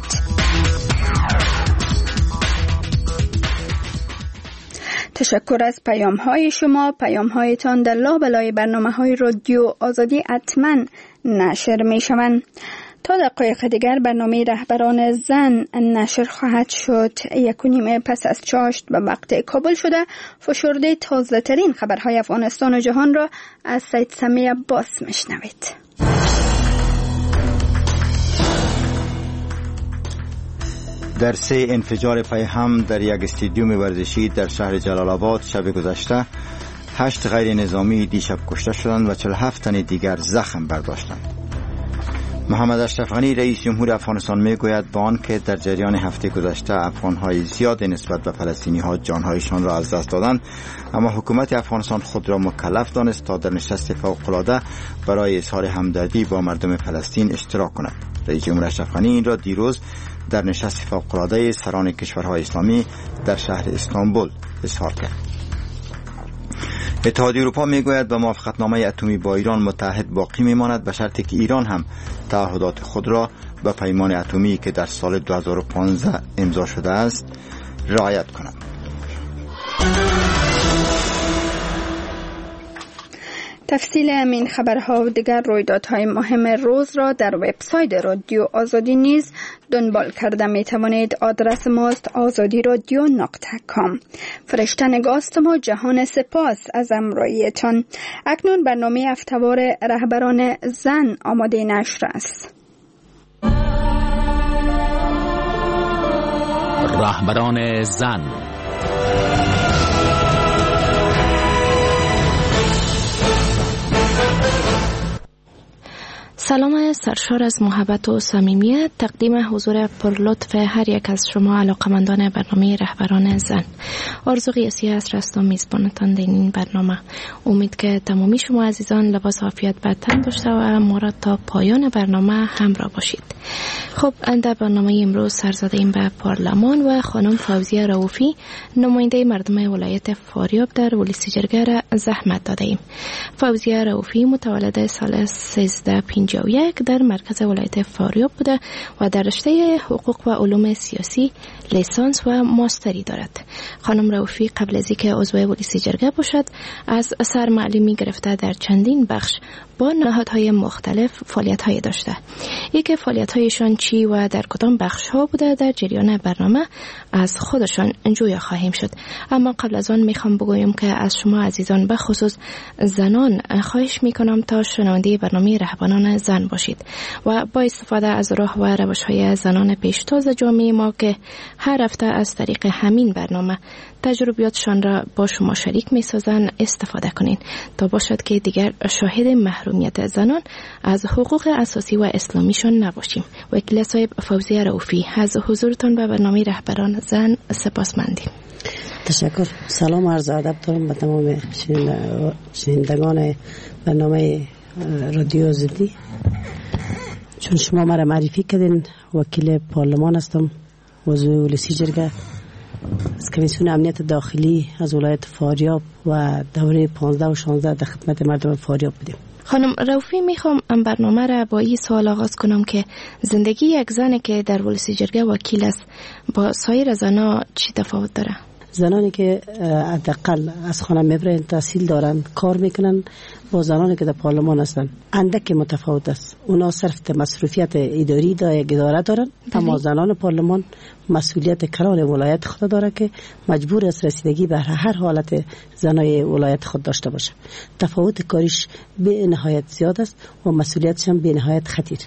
B: تشکر از پیام های شما. پیام هایتان در لابلای برنامه های رادیو آزادی حتما نشر می شوند. تا دقایق دیگر برنامه رهبران زن نشر خواهد شد. یک و نیمه پس از چاشت به وقت کابل شده. فشرده تازه ترین خبرهای افغانستان و جهان را از سید سمی عباس میشنوید.
C: در سه انفجار پای هم در یک استادیوم ورزشی در شهر جلال آباد شب گذشته هشت غیر نظامی دیشب کشته شدند و چهل و هفت تن دیگر زخم برداشتند. محمد اشرف غنی رئیس جمهور افغانستان میگوید با آنکه در جریان هفته گذشته افغان‌های زیاد نسبت به فلسطینی‌ها جان‌هایشان را از دست دادند، اما حکومت افغانستان خود را مکلف دانست تا در نشست فوق‌العاده برای اظهار همدردی با مردم فلسطین اشتراک کند. رئیس جمهور اشرف غنی این را دیروز در نشست فوق‌العاده سران کشورهای اسلامی در شهر استانبول اظهار کرد. اتحادیه اروپا میگوید به موافقتنامه اتمی با ایران متحد باقی میماند به شرطی که ایران هم تعهدات خود را به پیمان اتمی که در سال دو هزار و پانزده امضا شده است رعایت کند.
B: تفصیل همین خبرها و دیگر رویدادهای مهم روز را در وبسایت رادیو آزادی نیز دنبال کرده می توانید. آدرس ماست آزادی رادیو نقطه کام. فرشته نگاست ما جهان سپاس از همراهیتان. اکنون برنامه هفته‌وار رهبران زن آماده نشر است.
A: رهبران زن.
O: سلام سرشار از محبت و صمیمیت تقدیم حضور پرلطف هر یک از شما علاقمندان برنامه رهبران زن. آرزو قیاسی است رستم میزبانتان در این برنامه. امید که تمامی شما عزیزان لباس عافیت بر تن داشته و ما را تا پایان برنامه همراه باشید. خب در برنامه امروز سر زدیم به پارلمان و خانم فوزیه رؤوفی نماینده مردم ولایت فاریاب در ولسی جرگه را زحمت داده ایم. فوزیه رؤوفی متولد سال سیزده پنجاه و یک در مرکز ولایت فاریاب بوده و در رشته حقوق و علوم سیاسی لیسانس و ماستری دارد. خانم رؤوفی قبل از اینکه عضو ولسی جرگه باشد از سرمعلمی گرفته در چندین بخش با نهادهای مختلف فعالیت‌های داشته. یکی فعالیت‌هایشان چی و در کدام بخش‌ها بوده در جریان برنامه از خودشان جویا خواهیم شد. اما قبل از آن میخوام بگویم که از شما عزیزان به خصوص زنان خواهش میکنم تا شنونده برنامه رهبران زن باشید و با استفاده از راه و روش‌های زنان پیشتاز جامعه ما که هر هفته از طریق همین برنامه تجربیاتشان را با شما شریک می‌سازند استفاده کنین تا باشد که دیگر شاهد محرومیت زنان از حقوق اساسی و اسلامیشان نباشیم. وکیل صاحب فوزیه رؤوفی از حضورتان به برنامه رهبران زن سپاسمندیم.
G: تشکر. سلام عرض ادب دارم به تمام شنوندگان برنامه رادیو آزادی. چون شما مرا معرفی کردین، وکیل پارلمان هستم، عضو ولسی جرگه از کمیسیون امنیت داخلی از ولایت فاریاب و دوره پانزده و شانزده در خدمت مردم فاریاب بودیم.
O: خانم رؤوفی میخوام ام برنامه را با این سوال آغاز کنم که زندگی یک زنی که در ولسی جرگه وکیل است با سایر زنها چی تفاوت داره؟
G: زنانی که حداقل از خانه میبرن، تحصیل دارن، کار میکنن با زنانی که در پارلمان هستن اندک متفاوت است. اونا صرف مصروفیت اداری دا یک اداره دارن، اما زنان پارلمان مسئولیت کلان ولایت خود داره که مجبور است رسیدگی به هر حالت زنای ولایت خود داشته باشه. تفاوت کاریش به نهایت زیاد است و مسئولیتش هم به نهایت خطیر.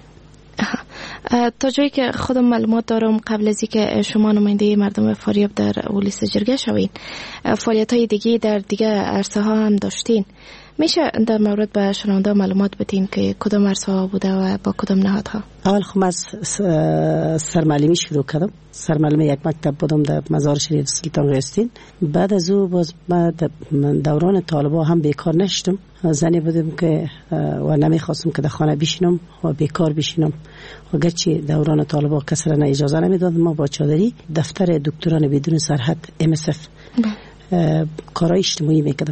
O: تا جایی که خودم معلومات دارم قبل از اینکه شما نماینده مردم فاریاب در ولایت جرگه شوین، فعالیت های دیگه در دیگه عرصه ها هم داشتین. میشه در مورد به شنونده معلومات بدین که کدام عرصه ها بوده و با کدام نهادها؟
G: اول خب از سرمعلمی شروع کردم. سرمعلم یک مکتب بودم در مزار شریف سلطان غیاث‌الدین. بعد از او باز بعد دوران طالبا هم بیکار نشدم. زنی بودم که و نمیخواستم که در خانه بشینم و بیکار بشینم. و گرچه دوران طالبا کسی را اجازه نمیداد، ما با چادری دفتر دکتران بدون سرحد ام اس اف کارهای اجتماعی میکردم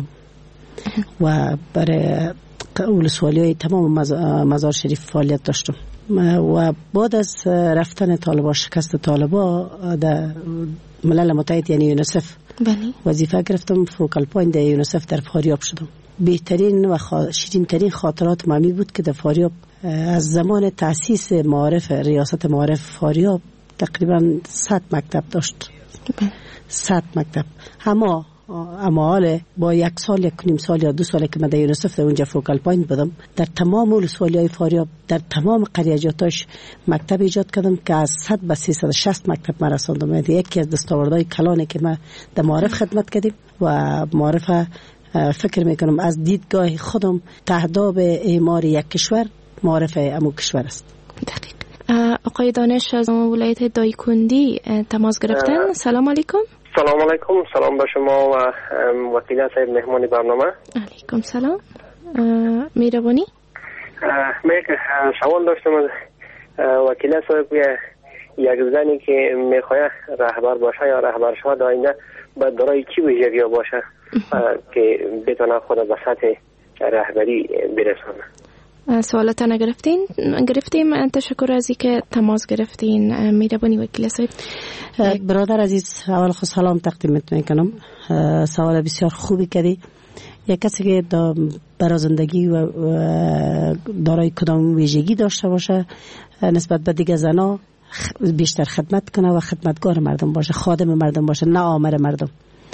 G: و برای ولسوالی های تمام مزار شریف فعالیت داشتم. و بعد از رفتن طالبا، شکست طالبا، در ملل متحد یعنی یونیسف وظیفه گرفتم. فوکال پوینت در یونیسف در فاریاب شدم. بهترین و شیرین ترین خاطرات مامی بود که در فاریاب از زمان تأسیس معارف ریاست معارف فاریاب تقریبا صد مکتب داشت. صد مکتب. اما اما حالا با یک سال یک نیم سال یا دو سال که من در یونیسف در اونجا فوکال پوینت بودم، در تمام ولسوالی های فاریاب در تمام قریه‌جاتش مکتب ایجاد کردم که از صد به سیصد و شصت مکتب من رساندم. یکی از دستاوردهای کلانی که ما در معارف خدمت کردیم و معارف فکر میکنم از دیدگاه خودم تهداب اعمار یک کشور معارف امو کشور است.
O: دقیق. آقای دانش از ولایت دایکندی تماس گرفتن. سلام علیکم.
P: سلام علیکم. سلام به شما و وکیل صاحب مهمان برنامه.
O: علیکم سلام. میربانی
P: من یک سوال داشتم از وکیل صاحب. یک زنی که میخواد رهبر باشه یا رهبر شود آینده باید دارای چی ویژگی باشه که بتونه خود به سطح رهبری برسونه؟
O: سوالات نگرفتین؟ گرفتیم. تشکر از اینکه تماس گرفتین. میربانی وکیل صاحب.
G: برادر عزیز، اول خود سلام تقدیم میکنم. سوال بسیار خوبی کردی. یک کسی که برای زندگی و دارای کدام ویژگی داشته باشه نسبت به دیگه زنا بیشتر خدمت کنه و خدمتگار مردم باشه، خادم مردم باشه، نه آمر مردم،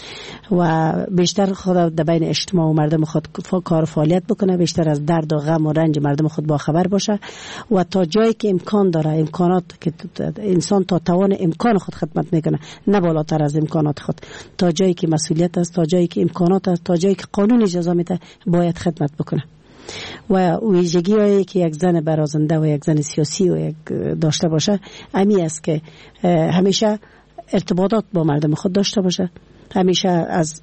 G: و بیشتر خود در بین اجتماع و مردم خود کار و فعالیت بکنه، بیشتر از درد و غم و رنج مردم خود با خبر باشه و تا جایی که امکان داره، امکانات که انسان تا توان امکان خود خدمت میکنه، نه بالاتر از امکانات خود، تا جایی که مسئولیت است، تا جایی که امکانات است، تا جایی که قانون اجازه میده باید خدمت بکنه. و ویژگی هایی که یک زن برازنده و یک زن سیاسی و یک داشته باشه امی است که همیشه ارتباطات با مردم خود داشته باشه، همیشه از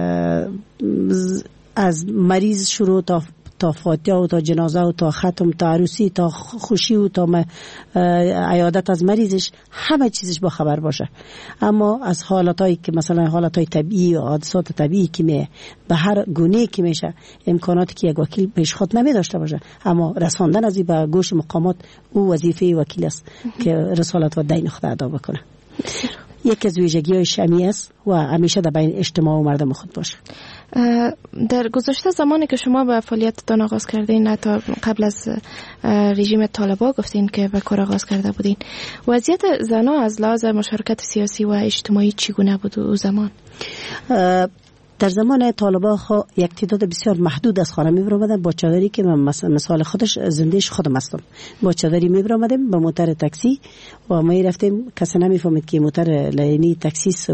G: از مریض شروع تا تا فاتحه و تا جنازه و تا ختم تا عروسی تا خوشی و تا عیادت از مریضش همه چیزش با خبر باشه. اما از حالاتایی که مثلا حالاتای طبیعی و حادثات طبیعی که می به هر گونه که میشه امکاناتی که یک وکیل پیش خود نمی داشته باشه، اما رساندن از این به گوش مقامات او وظیفه وکیل است که رسالت و دین خود ادا بکنه. یک از ویژگی‌های شمی است و همیشه در بین اجتماع و مردم خود باشه.
O: در گذشته زمانی که شما به فعالیتتان آغاز کردین، تا قبل از رژیم طالبا گفتین که به کار آغاز کرده بودین، وضعیت زنان از لحاظ مشارکت سیاسی و اجتماعی چگونه بود او زمان؟
G: در زمان طالبا ها یک تعداد بسیار محدود از خانه می برآمدن با چادری که من مثال خودش زندهش خودم هستم. با چادری می برآمدیم با موتر تاکسی و ما رفتیم، کسی نمی فهمید که موتر لینی تاکسی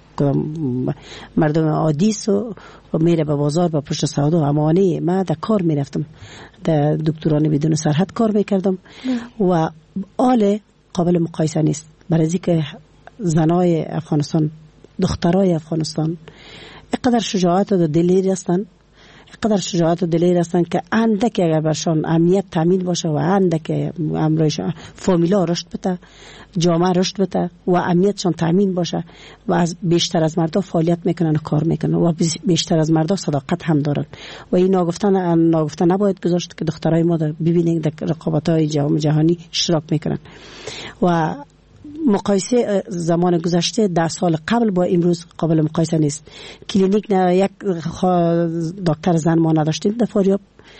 G: مردم عادی و میره به بازار با پشت سودا امانی. ما در کار می رفتم، در دکتران بدون سرحد کار می کردم و آل قابل مقایسه نیست. برای اینکه زنای افغانستان، دخترای افغانستان اقدر شجاعت و دلیر هستن، اقدر شجاعت و دلیر هستن که اندک اگر برشان امنیت تامین باشه و اندک امروز فامیلا رشد بده، جامعه رشد بده و امنیتشان تامین باشه و از بیشتر از مردا فعالیت میکنن و کار میکنن و بیشتر از مردا صداقت هم دارن و این ناگفتن ناگفتن نباید گذاشت که دخترای ما ببینید در رقابت‌های جهانی اشتراک میکنن. و مقایسه زمان گذشته ده سال قبل با امروز قابل مقایسه نیست. کلینیک نه یک دکتر زن ما نداشتیم در فاریاب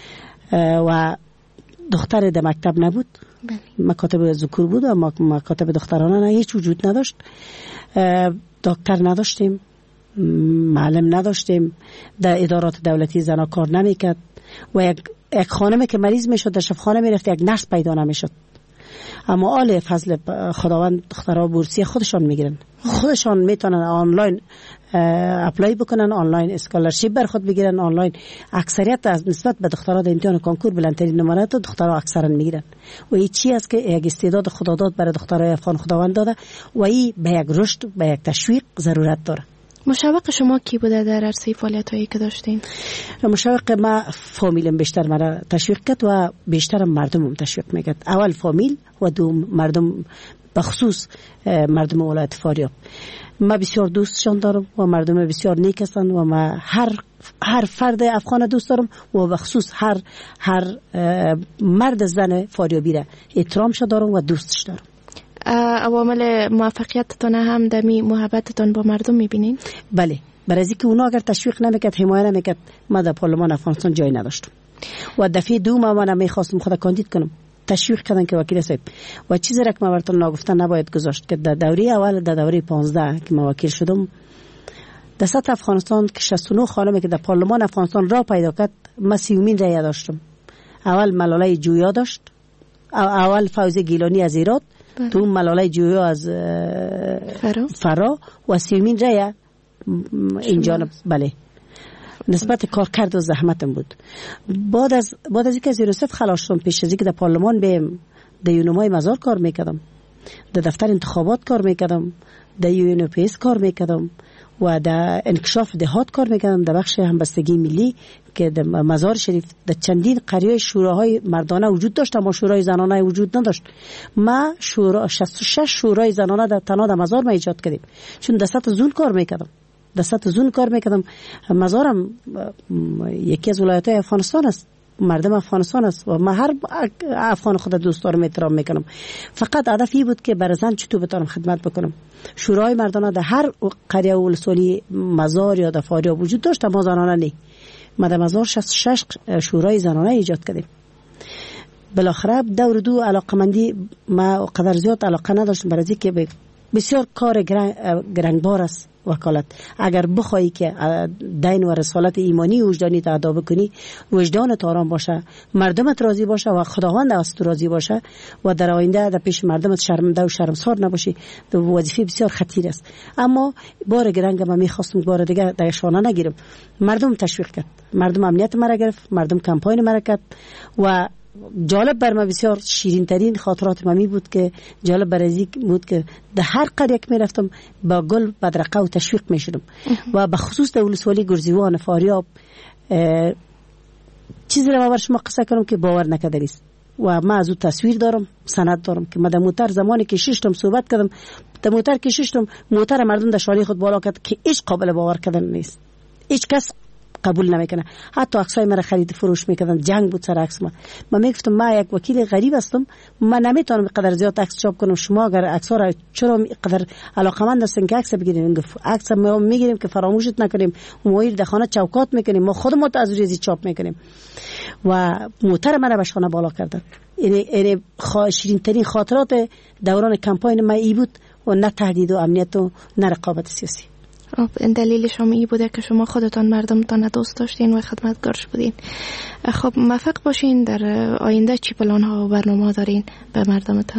G: و دختر در مکتب نبود. مکاتب ذکور بود و مکاتب دخترانه نه هیچ وجود نداشت. دکتر نداشتیم، معلم نداشتیم، در ادارات دولتی زنا کار نمیکرد و یک یک خانمی که مریض میشد در شفاخانه میرفت یک نرس پیدا نمیشد. اما آل فضل خداوند دخترها بورسیه خودشان میگیرن، خودشان میتونن آنلاین اپلای بکنن، آنلاین اسکالرشیپ بر خود بگیرن، آنلاین. اکثریت از نسبت به دخترها در امتحان کنکور بلندترین نمره تو دخترها اکثرا میگیرن و این چی است که یک استعداد خدا داد برای دخترای افغان خداوند داده و این به یک رشد، به یک تشویق ضرورت داره.
O: مشوق شما کی بوده در عرصه فعالیتایی که داشتین؟
G: مشوق ما فامیلم بیشتر مرا تشویق کرد و بیشتر مردمم تشویق میکرد. اول فامیل و دوم مردم، بخصوص مردم ولایت فاریاب. ما بسیار دوستشان دارم و مردم بسیار نیک هستند و ما هر هر فرد افغان دوست دارم و بخصوص هر هر مرد زن فاریابی را احترامش دارم و دوستش دارم.
O: عوامل موفقیتتان هم دمی محبتتان با مردم میبینین؟
G: بله، برای از اینکه اونا اگر تشویق نمیکرد، حمایت نمیکرد، ما در پارلمان افغانستان جای نداشتم و دفعه دوم من میخواستم خود کاندید کنم، تشویق کردن که وکیل صاحب و چیزی را که ما براتون نگفتن نباید گذاشت که در دوره اول، در دوره پانزده که ما وکیل شدم در سطح افغانستان که شصت و نه خانمی که در پارلمان افغانستان را پیدا کرد، ما سیومین رای داشتم. اول ملاله جویا داشت، اول فوزی گیلانی از ایراد، تو ملاله جویا از فرا, فرا و سیومین رای اینجا. بله، نسبت کار کرد و زحمتم بود. بعد از بعد از اینکه از یونیسف خلاص شدم، پیش از اینکه در پارلمان بیم، در یونمای مزار کار میکردم، در دفتر انتخابات کار میکردم، در یونپیس کار میکردم و در انکشاف دهات کار میکردم، در بخش همبستگی ملی که در مزار شریف در چندین قریه شوراهای مردانه وجود داشت اما شورای زنانه وجود نداشت. ما شورا شصت و شش شورای زنانه در تنها در مزار ما ایجاد کردیم، چون در سطح زون کار میکردم. در سطح زون کار میکردم. مزارم یکی از ولایت‌های افغانستان است، مردم افغانستان است و من هر افغان خود دوست دارم، احترام میکنم. فقط هدفی بود که برای زن چطور بتونم خدمت بکنم. شورای مردانه در هر قریه و ولسوالی مزار یا در فاریاب وجود داشت اما زنانه نه. ما در مزار شصت و شش شورای زنانه ایجاد کردیم. بالاخره دور دو علاقمندی ما قدر زیاد علاقه نداشتم، برای اینکه بسیار کار گرانبار است وکالت. اگر بخوایی که دین و رسالت ایمانی وجدانی تا ادا بکنی، وجدانت آرام باشه، مردمت راضی باشه و خداوند از تو راضی باشه و در آینده در پیش مردمت شرمنده و شرمسار نباشی، به وظیفه بسیار خطیر است. اما بار گرنگ ما میخواستم بار دیگه در شانه نگیرم. مردم تشویق کرد، مردم امنیت مرا گرفت، مردم کمپاین مرا کرد و جالب بر ما بسیار شیرین ترین خاطرات ممی بود که جالب برای بود که در هر قریه که می رفتم با گل بدرقه و تشویق می شدم و به خصوص در ولسوالی گرزیوان فاریاب چیزی را باور شما قصه کنم که باور نکرده است و ما از او تصویر دارم، سند دارم که ما در موتر زمانی که ششتم صحبت کردم، در موتر که ششتم موتر مردم در شالی خود بالا کرد که هیچ قابل باور کردن نیست، هیچ کس قبول نمیکنه. حتی عکسای مرا خرید فروش میکردن، جنگ بود سر عکس ما. من میگفتم ما یک وکیل غریب هستم، من نمیتونم قدر زیاد عکس چاپ کنم. شما اگر عکس‌ها را چرا قدر علاقمند هستین که عکس بگیرین؟ عکس ما میگیریم که فراموشت نکنیم، مویر در خانه چوکات میکنیم، ما خودمون از ریزی چاپ میکنیم و موتر من را به شانه بالا کردن. این شیرین ترین خاطرات دوران کمپاین ما ای بود و نه تهدید و امنیت و نه رقابت سیاسی.
O: دلیل شما ای بوده که شما خودتان مردمتان دوست داشتین و خدمتگارش بودین. خب موفق باشین. در آینده چی پلان ها و برنامه دارین به مردمتان؟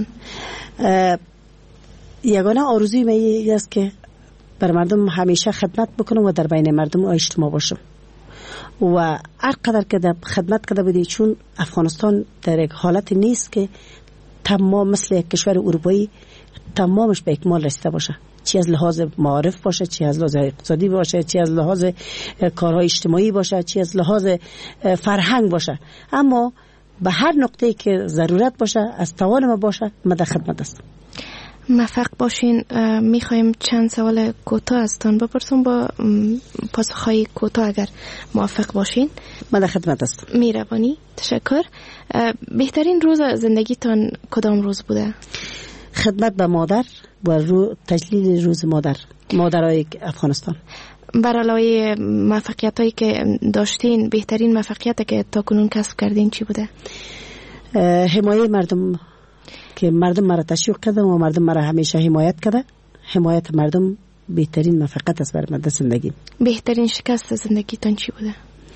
G: یگانه آرزوی من این است که بر مردم همیشه خدمت بکنم و در بین مردم اجتماع باشم و هر قدر که در خدمت کرده بودی، چون افغانستان در یک حالت نیست که تمام مثل یک کشور اروپایی تمامش به اکمال رسیده باشه، چی از لحاظ معارف باشه، چی از لحاظ اقتصادی باشه، چی از لحاظ کارهای اجتماعی باشه، چی از لحاظ فرهنگ باشه. اما به هر نقطه‌ای که ضرورت باشه از توان ما باشه ما در خدمت هستم.
O: موفق باشین. میخوایم چند سوال کوتاه ازتان بپرسم با پاسخهای کوتاه اگر موفق باشین.
G: من در خدمت هستم.
O: میروانی. تشکر. بهترین روز زندگیتان کدام روز بوده؟
G: خدمت به مادر و رو تجلیل روز مادر مادرای افغانستان.
O: بر علاوه موفقیت هایی که داشتین، بهترین موفقیتی که تا کنون کسب کردین چی بوده؟
G: حمایت مردم که مردم مرا تشویق کردن و مردم مرا همیشه حمایت کرده. حمایت مردم بهترین موفقیت است برای من در زندگی.
O: بهترین شکست زندگیتان چی بوده؟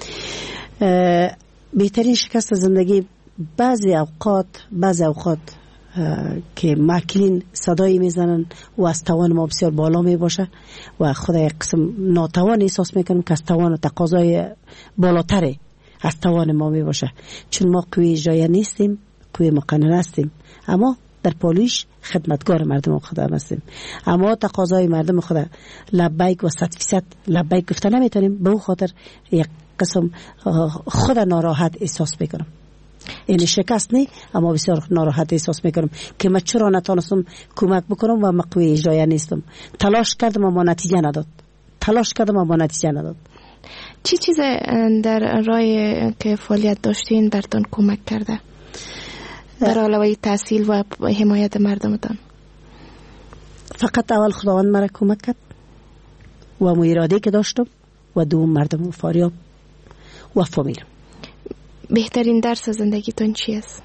G: بهترین شکست زندگی بعضی اوقات بعضی اوقات که ماکلین صدایی میزنن و از توان ما بسیار بالا می باشه و خود یک قسم ناتوان احساس میکنم که از توان و تقاضای بالاتره از توان ما می باشه، چون ما قوی اجرایی نیستیم، قوی مقننه هستیم، اما در پالویش خدمتگار مردم خدا هستیم، اما تقاضای مردم خدا لبیک و صد فیصد لبیک گفته نمیتونیم. به اون خاطر یک قسم خود ناراحت احساس میکنم. این شکست نه، اما بسیار ناراحت احساس میکنم که من چرا نتونستم کمک بکنم و مقوی اجرایی نیستم. تلاش کردم اما نتیجه نداد. تلاش کردم اما نتیجه نداد.
O: چی چیز در راه که فعالیت داشتین برتون کمک کرده؟ در علاوه تحصیل و حمایت مردمتان.
G: فقط اول خداوند مرا کمک کرد و مو اراده که داشتم و دوم مردم و فاریاب و فامیلم.
O: بهترین درس زندگیتون چی است؟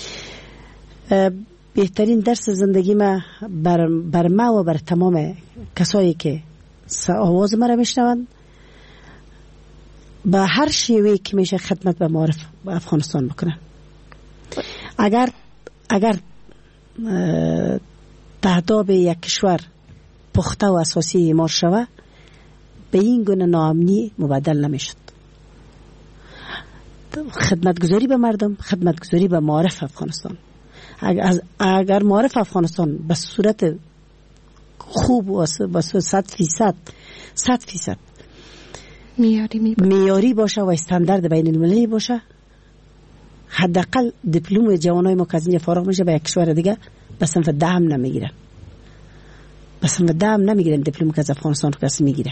G: بهترین درس زندگی ما بر, بر ما و بر تمام کسایی که آواز ما را میشنوند با هر شیوهی که میشه خدمت به معارف افغانستان بکنن. اگر اگر تهداب یک کشور پخته و اساسی ایمار شوه به این گونه ناامنی مبدل نمیشد. خدمتگزاری به مردم، خدمتگزاری به معارف افغانستان. اگر, اگر معارف افغانستان به صورت خوب و به صورت صد فیصد صد فیصد
O: میاری
G: میاری باشه و استاندارد بین المللی باشه، حداقل دیپلم جوانای ما که از اینجا فارغ میشه به یک کشور دیگه به صنف دهم نمیگیرن. به صنف دهم نمیگیرن دیپلم که از افغانستان کسی میگیره.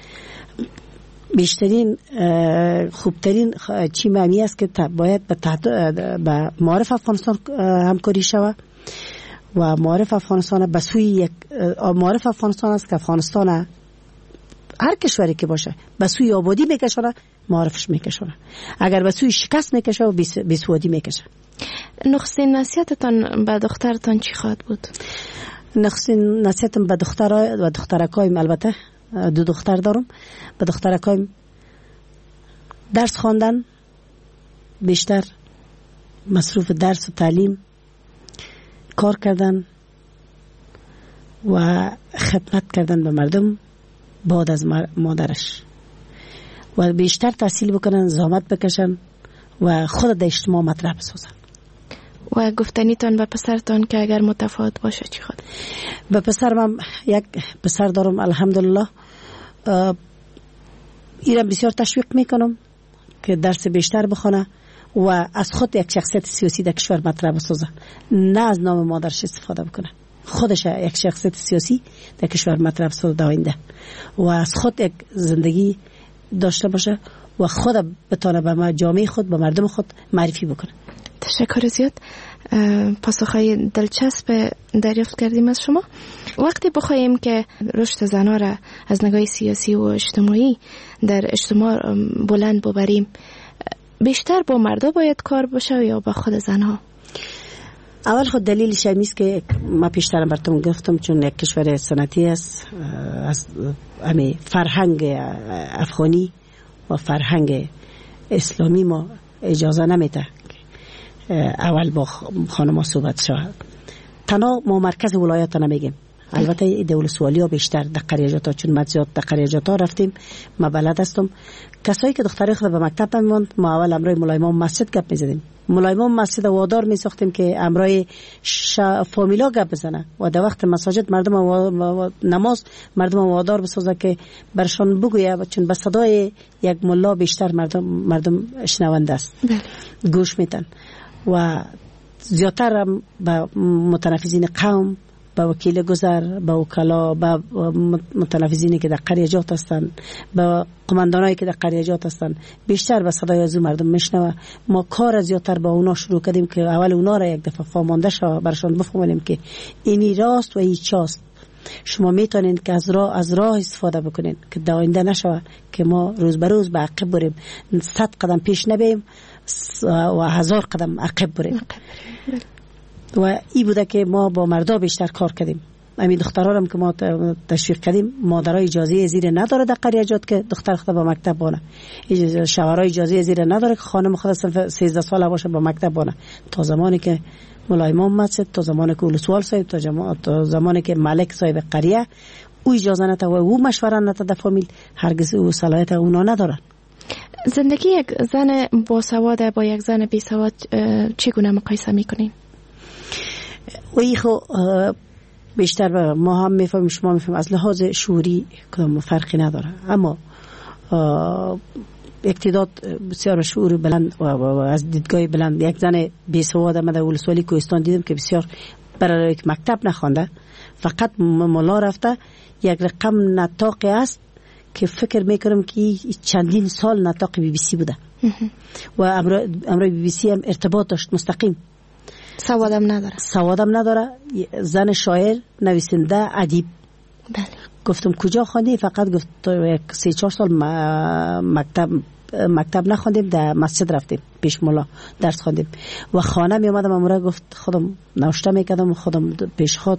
G: بیشترین خوبترین چی معنی است که باید به تحت به معارف افغانستان همکاری شود و معارف افغانستان به سوی یک معارف افغانستان است که افغانستان هر کشوری که باشه به سوی آبادی میکشونه، معارفش میکشونه. اگر به سوی شکست میکشه و بیسوادی میکشه.
O: نخستین نصیحتتان به دخترتان چی خواهد بود؟
G: نخستین نصیحتم به دخترای و دخترکایم، البته دو دختر دارم، به دخترکایم درس خواندن، بیشتر مصروف درس و تعلیم، کار کردن و خدمت کردن به مردم بعد از مادرش و بیشتر تحصیل بکنن، زحمت بکشن و خود در اجتماع مطرح بسازن.
O: و گفتنیتان به پسرتان که اگر متفاوت باشه چی خود؟
G: به پسرم یک پسر دارم الحمدلله، ایران بسیار تشویق میکنم که درس بیشتر بخونه و از خود یک شخصیت سیاسی در کشور مطرح بسازه، نه از نام مادرش استفاده بکنه. خودش یک شخصیت سیاسی در کشور مطرح بسازه در آینده و از خود یک زندگی داشته باشه و خود بتونه به جامعه خود، به مردم خود معرفی بکنه.
O: تشکر زیاد. پاسخهای دلچسب دریافت کردیم از شما. وقتی بخوایم که رشد زنها را از نگاه سیاسی و اجتماعی در اجتماع بلند ببریم، بیشتر با مردا باید کار باشه یا با خود زنها؟
G: اول خود دلیلش همیست که ما پیشترم براتون گفتم، چون یک کشور سنتی است، از همه فرهنگ افغانی و فرهنگ اسلامی ما اجازه نمیده اول با خانم صحبت شود. تنها ما مرکز ولایت نمیگیم، البته دول سوالی ها بیشتر در قریجات ها، چون مجزیات در قریجات ها رفتیم ما بلد هستم. کسایی که دختری خود به مکتب نمیموند، ما اول امرای ملایمان مسجد گپ میزدیم، ملایمان مسجد وادار میساختیم که امرای فامیلا گپ بزنه و در وقت مساجد مردم و نماز مردم وادار بسازه که برشان بگویه، چون به صدای یک ملا بیشتر مردم مردم شنونده است، گوش میتن و زیادتر به متنفذین قوم، به وکیل گذر، به وکلا، به متنفذینی که در قریجات هستند، به قماندانایی که در قریجات هستند، بیشتر به صدای از مردم میشنوه. ما کار زیادتر با اونا شروع کردیم که اول اونا را یک دفعه فهمانده شو برشان بفهمونیم که اینی راست و این چاست. شما میتونین که از راه از راه استفاده بکنین که در آینده نشوه که ما روز به روز به عقب بریم، صد قدم پیش نبیم و هزار قدم عقب بریم. و این بوده که ما با مردا بیشتر کار کردیم. همین دخترها هم که ما تشویق کردیم، مادرای اجازه زیر نداره در قریجات که دختر خود با مکتب بانه، شوهرای اجازه زیر نداره که خانم خود سیزده ساله باشه با مکتب بانه. تا زمانی که مولای امام مسجد، تا زمانی که ولسوال صاحب، تا زمانی که ملک صاحب قریه او اجازه نده و او مشوره نده در فامیل، هرگز او صلاحیت اونا ندارن.
O: زندگی یک زن باسواد با یک زن بیسواد چگونه مقایسه میکنین؟
G: و ای خو بیشتر ما هم میفهمیم، شما میفهمیم، از لحاظ شعوری کدام فرقی نداره، اما اقتدار بسیار شعور بلند و از دیدگاه بلند. یک زن بیسواد من در ولسوالی کوهستان دیدم که بسیار برای یک مکتب نخوانده، فقط مولا رفته، یک رقم نطاقی است که فکر میکنم که چندین سال نطاق بی بی سی بوده و امروی بی بی سی هم ارتباط داشت مستقیم.
O: سوادم نداره
G: سوادم نداره زن شاعر، نویسنده، ادیب.
O: بله.
G: گفتم کجا خواندی؟ فقط گفت سه چهار سال مکتب مکتب نخواندیم، در مسجد رفتیم پیش مولا درس خواندیم و خانه می اومدم امروز گفت خودم نوشته میکردم، خودم پیش خود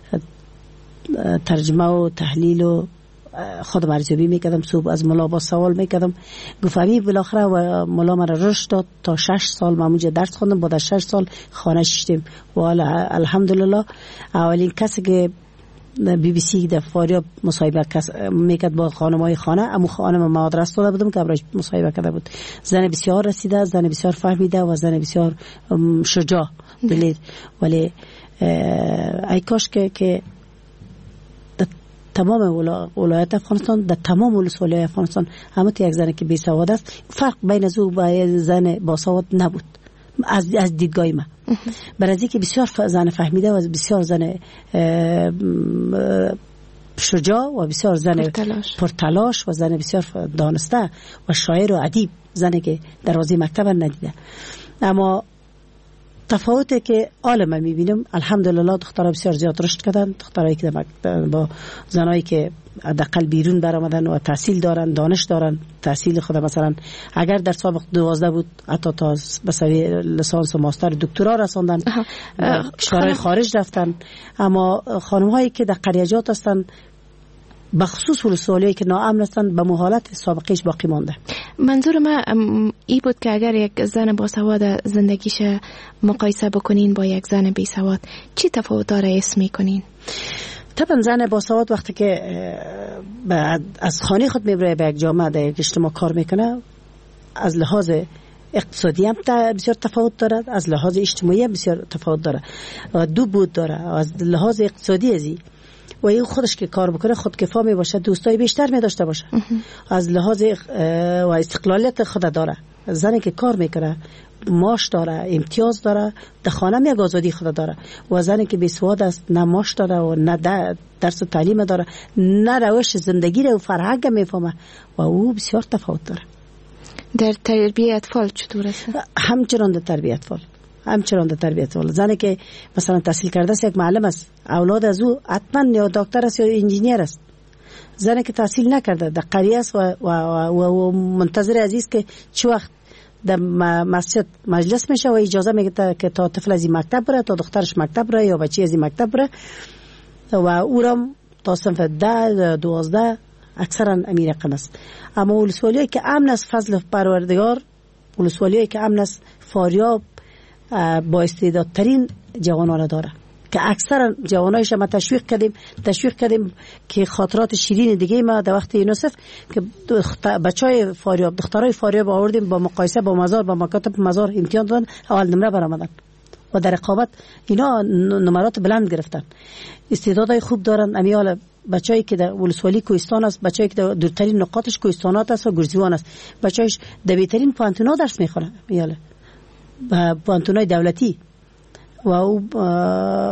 G: ترجمه و تحلیل و خودم ارزیابی میکردم، صبح از مولا با سوال میکردم. گفت امی بالاخره و مولا مرا رشد داد تا شش سال من اونجا درس خواندم، بعد از شش سال خانه شدیم و الحمدلله اولین کسی که بی بی سی در فاریاب مصاحبه میکرد با خانمای خانه، امو خانم ما آدرس داده بودم که ابراج مصاحبه کرده بود. زن بسیار رسیده، زن بسیار فهمیده و زن بسیار شجاع دلیر. ولی ای کاش که که تمام ولایت افغانستان، در تمام ولسوالی افغانستان همه یک زن که بی سواد است، فرق بین از او با زن با سواد نبود از از دیدگاه من. برای که بسیار زن فهمیده و بسیار زن شجاع و بسیار زن پرتلاش و زن بسیار دانسته و شاعر و ادیب، زنی که دروازه مکتب ندیده. اما تفاوتی که عالم میبینم الحمدلله دخترها بسیار زیاد رشد کردن، دخترایی که با زنایی که حداقل بیرون برآمدن و تحصیل دارن، دانش دارن، تحصیل خود مثلا اگر در سابق دوازده بود حتی تا به سوی لیسانس و ماستر دکترا رساندن، کشورهای خارج رفتن. اما خانم هایی که در قریجات هستن بخصوص ولسوالی که ناامن هستند به حالت سابقش باقی مانده.
O: منظور من ای بود که اگر یک زن با سواد زندگیش مقایسه بکنین با یک زن بی سواد، چی تفاوت داره حس میکنین؟
G: طبعا زن با سواد وقتی که از خانه خود میبره به یک جامعه در یک اجتماع کار میکنه، از لحاظ اقتصادی هم بسیار تفاوت داره، از لحاظ اجتماعی هم بسیار تفاوت داره و دو بود داره. از لحاظ اقتصادی ازی و این خودش که کار بکنه خودکفا می باشه، دوستای بیشتر می داشته باشه، از لحاظ و استقلالیت خود داره. زنی که کار میکنه معاش داره، امتیاز داره، در خانه یک آزادی خود داره. و زنی که بیسواد است نه معاش داره و نه درس و تعلیم داره، نه روش زندگی رو و فرهنگ میفهمه و او بسیار تفاوت داره.
O: در تربیت اطفال چطور است؟
G: همچنان در تربیت اطفال همچنان در تربیت اطفال. زنی که مثلا تحصیل کرده است، یک معلم است، اولاد از او حتما یا دکتر است یا انجینیر است. زنی که تحصیل نکرده در قریه است و, و, و, و منتظر عزیز که چه وقت در مسجد مجلس میشه و اجازه میگه که تا طفل از این مکتب بره، تا دخترش مکتب بره یا بچی از این مکتب بره و او را تا صنف ده دوازده اکثرا امیر رقم است. اما ولسوالی که امن است فضل پروردگار، ولسوالی که امن است فاریاب با استعدادترین جوانان داره که اکثرا جوانایش ما تشویق کردیم تشویق کردیم که خاطرات شیرین دیگه ما در وقت یونسف که بچهای فاریاب دخترای فاریاب آوردیم با مقایسه با مزار با مکاتب مزار امتحان دادن، اول نمره برآمدن و در رقابت اینا نمرات بلند گرفتن. استعدادای خوب دارن. امیال بچه‌ای که در ولسوالی کوهستان است، بچه‌ای که در دورترین نقاطش کوهستانات است و گرزیوان است، بچه‌اش در بهترین پانتونا درس میخونه، میاله با پانتونای دولتی و او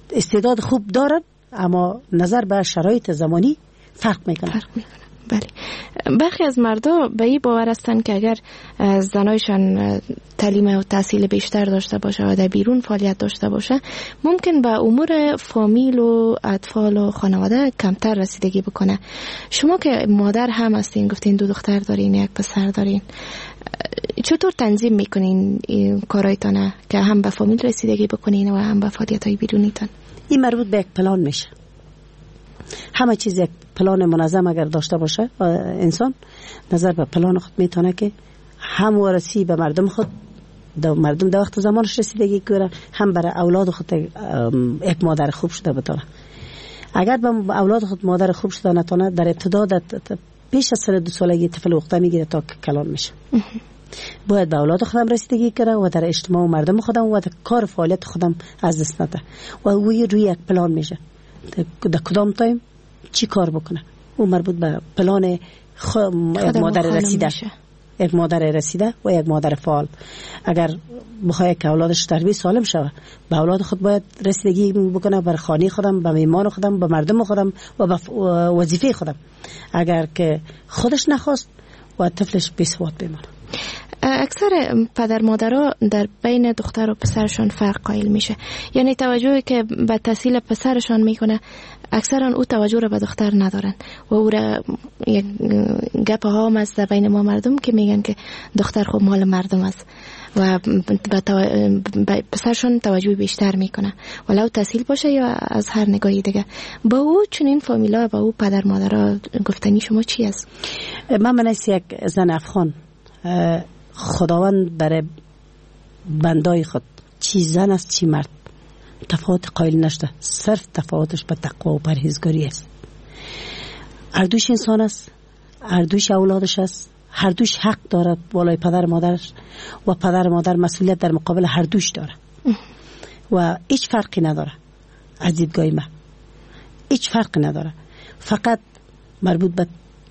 G: استعداد خوب دارن اما نظر به شرایط زمانی فرق میکنه.
O: فرق میکنه. بله. برخی از مردا به این باور هستند که اگر زنایشان تعلیم و تحصیل بیشتر داشته باشه و در بیرون فعالیت داشته باشه ممکن به امور فامیل و اطفال و خانواده کمتر رسیدگی بکنه. شما که مادر هم هستین، گفتین دو دختر دارین، یک پسر دارین، چطور تنظیم میکنین این کارایتانه که هم به فامیل رسیدگی بکنین و هم به فعالیت های بیرونیتان؟
G: این مربوط به یک پلان میشه. همه چیز یک پلان منظم اگر داشته باشه انسان، نظر به پلان خود میتونه که هم ورسی به مردم خود دو مردم در وقت زمانش رسیدگی کنه، هم برای اولاد خود یک مادر خوب شده بتونه. اگر به اولاد خود مادر خوب شده نتونه، در ابتدا در پیش از سن دو سالگی طفل وقتا میگیره تا کلان میشه. باید به اولاد خودم رسیدگی کنه و در اجتماع و مردم خودم و در کار فعالیت خودم از دست نده و روی روی یک پلان میشه در کدام تایم چی کار بکنه. اون مربوط به پلان خ... یک مادر رسیده میشه. یک مادر رسیده و یک مادر فعال. اگر بخواه که اولادش تربیت سالم شوه، به اولاد خود باید رسیدگی بکنه، بر خانه خودم، به میمان خودم، به مردم خودم و به وظیفه خودم. اگر که خودش نخواست و طفلش بی‌سواد بمونه.
O: اکثر پدر مادرها در بین دختر و پسرشان فرق قائل میشه، یعنی توجهی که به تحصیل پسرشان میکنه اکثرا او توجه را به دختر ندارن و او را یک گپ ها هم است بین ما مردم که میگن که دختر خب مال مردم است و به تو... پسرشان توجه بیشتر میکنه ولو تحصیل باشه یا از هر نگاهی دیگه. با او چنین فامیلا، با او پدر مادرها گفتنی شما چی است؟
G: من منیست یک زن افغان، خداوند برای بندای خود چی زن است چی مرد تفاوت قائل نشده، صرف تفاوتش به تقوا و پرهیزگاری است. هر دوش انسان است، هر دوش اولادش است، هر دوش حق داره بالای پدر مادرش و پدر مادر مسئولیت در مقابل هر دوش داره و هیچ فرقی نداره. از دیدگاه من هیچ فرقی نداره، فقط مربوط به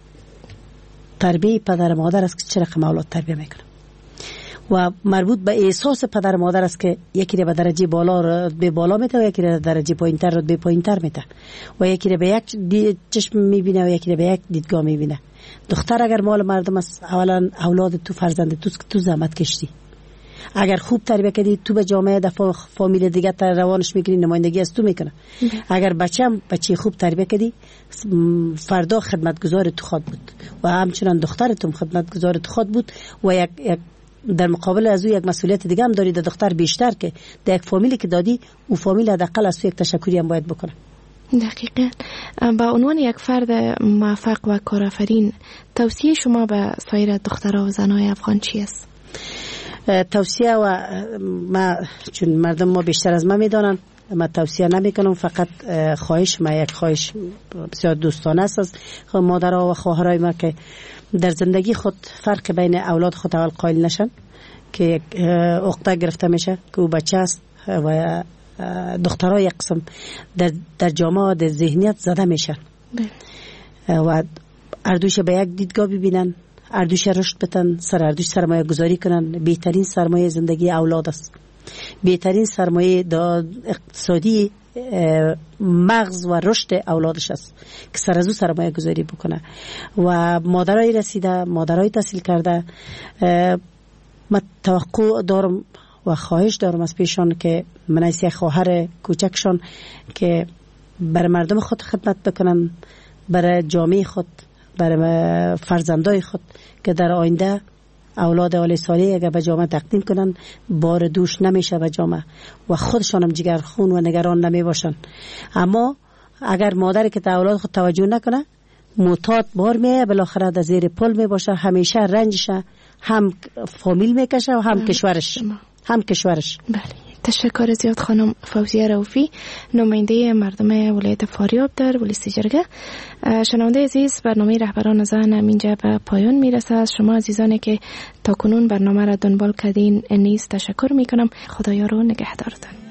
G: تربیه پدر مادر است که چه رقم اولاد تربیه میکنه و مربوط به احساس پدر مادر است که یکی را به درجه بالا به بالا میته و یکی را درجه پایینتر رو به پایینتر میته و یکی را به یک چشم میبینه و یکی را به یک دیدگاه میبینه. دختر اگر مال مردم است، اولا اولاد تو فرزند تو تو زحمت کشتی، اگر خوب تربیت کردی تو به جامعه دفعه فامیل دیگه تر روانش میکنی، نمایندگی از تو میکنه. اگر بچه هم بچه خوب تربیت کردی فردا خدمتگزار تو خود بود و همچنان دخترتون خدمتگزار تو خود بود و یک, یک در مقابل از او یک مسئولیت دیگه هم داری در دختر بیشتر که در یک فامیلی که دادی او فامیل حداقل از تو یک تشکری هم باید بکنه.
O: دقیقاً. با عنوان یک فرد موفق و کارآفرین توصیه شما به سایر دخترها و زنای افغان چی است؟
G: توصیه و ما چون مردم ما بیشتر از ما میدانن، ما توصیه نمی کنم، فقط خواهش ما یک خواهش بسیار دوستانه است از مادرها و خواهرای ما که در زندگی خود فرق بین اولاد خود اول قائل نشن که یک عقده گرفته میشه که او بچه است و دخترها یک قسم در, در جامعه در ذهنیت زده میشن و اردوش به یک دیدگاه ببینن، اردوش رشد بتن، سر اردوش سرمایه گذاری کنن. بهترین سرمایه زندگی اولاد است، بهترین سرمایه اقتصادی مغز و رشد اولادش است که سر از او سرمایه گذاری بکنه. و مادرای رسیده، مادرای تحصیل کرده، من توقع دارم و خواهش دارم از پیشان که من از یک خواهر کوچکشان که برای مردم خود خدمت بکنن، برای جامعه خود، برای فرزندای خود که در آینده اولاد عالی صالح اگر به جامعه تقدیم کنن بار دوش نمیشه به جامعه و خودشان هم جگر خون و نگران نمی باشن. اما اگر مادری که اولاد خود توجه نکنه معتاد بار میه، بالاخره در زیر پل می باشه، همیشه رنجشه، هم فامیل میکشه و هم کشورش هم کشورش.
O: بله، تشکر زیاد خانم فوزیه رؤوفی، نماینده مردم ولایت فاریاب در ولایت جرگه. شنونده عزیز، برنامه رهبران زن اینجا به پایان میرسه. از شما عزیزانی که تا کنون برنامه را دنبال کردین نیز تشکر میکنم. خدایا رو نگهدارتان.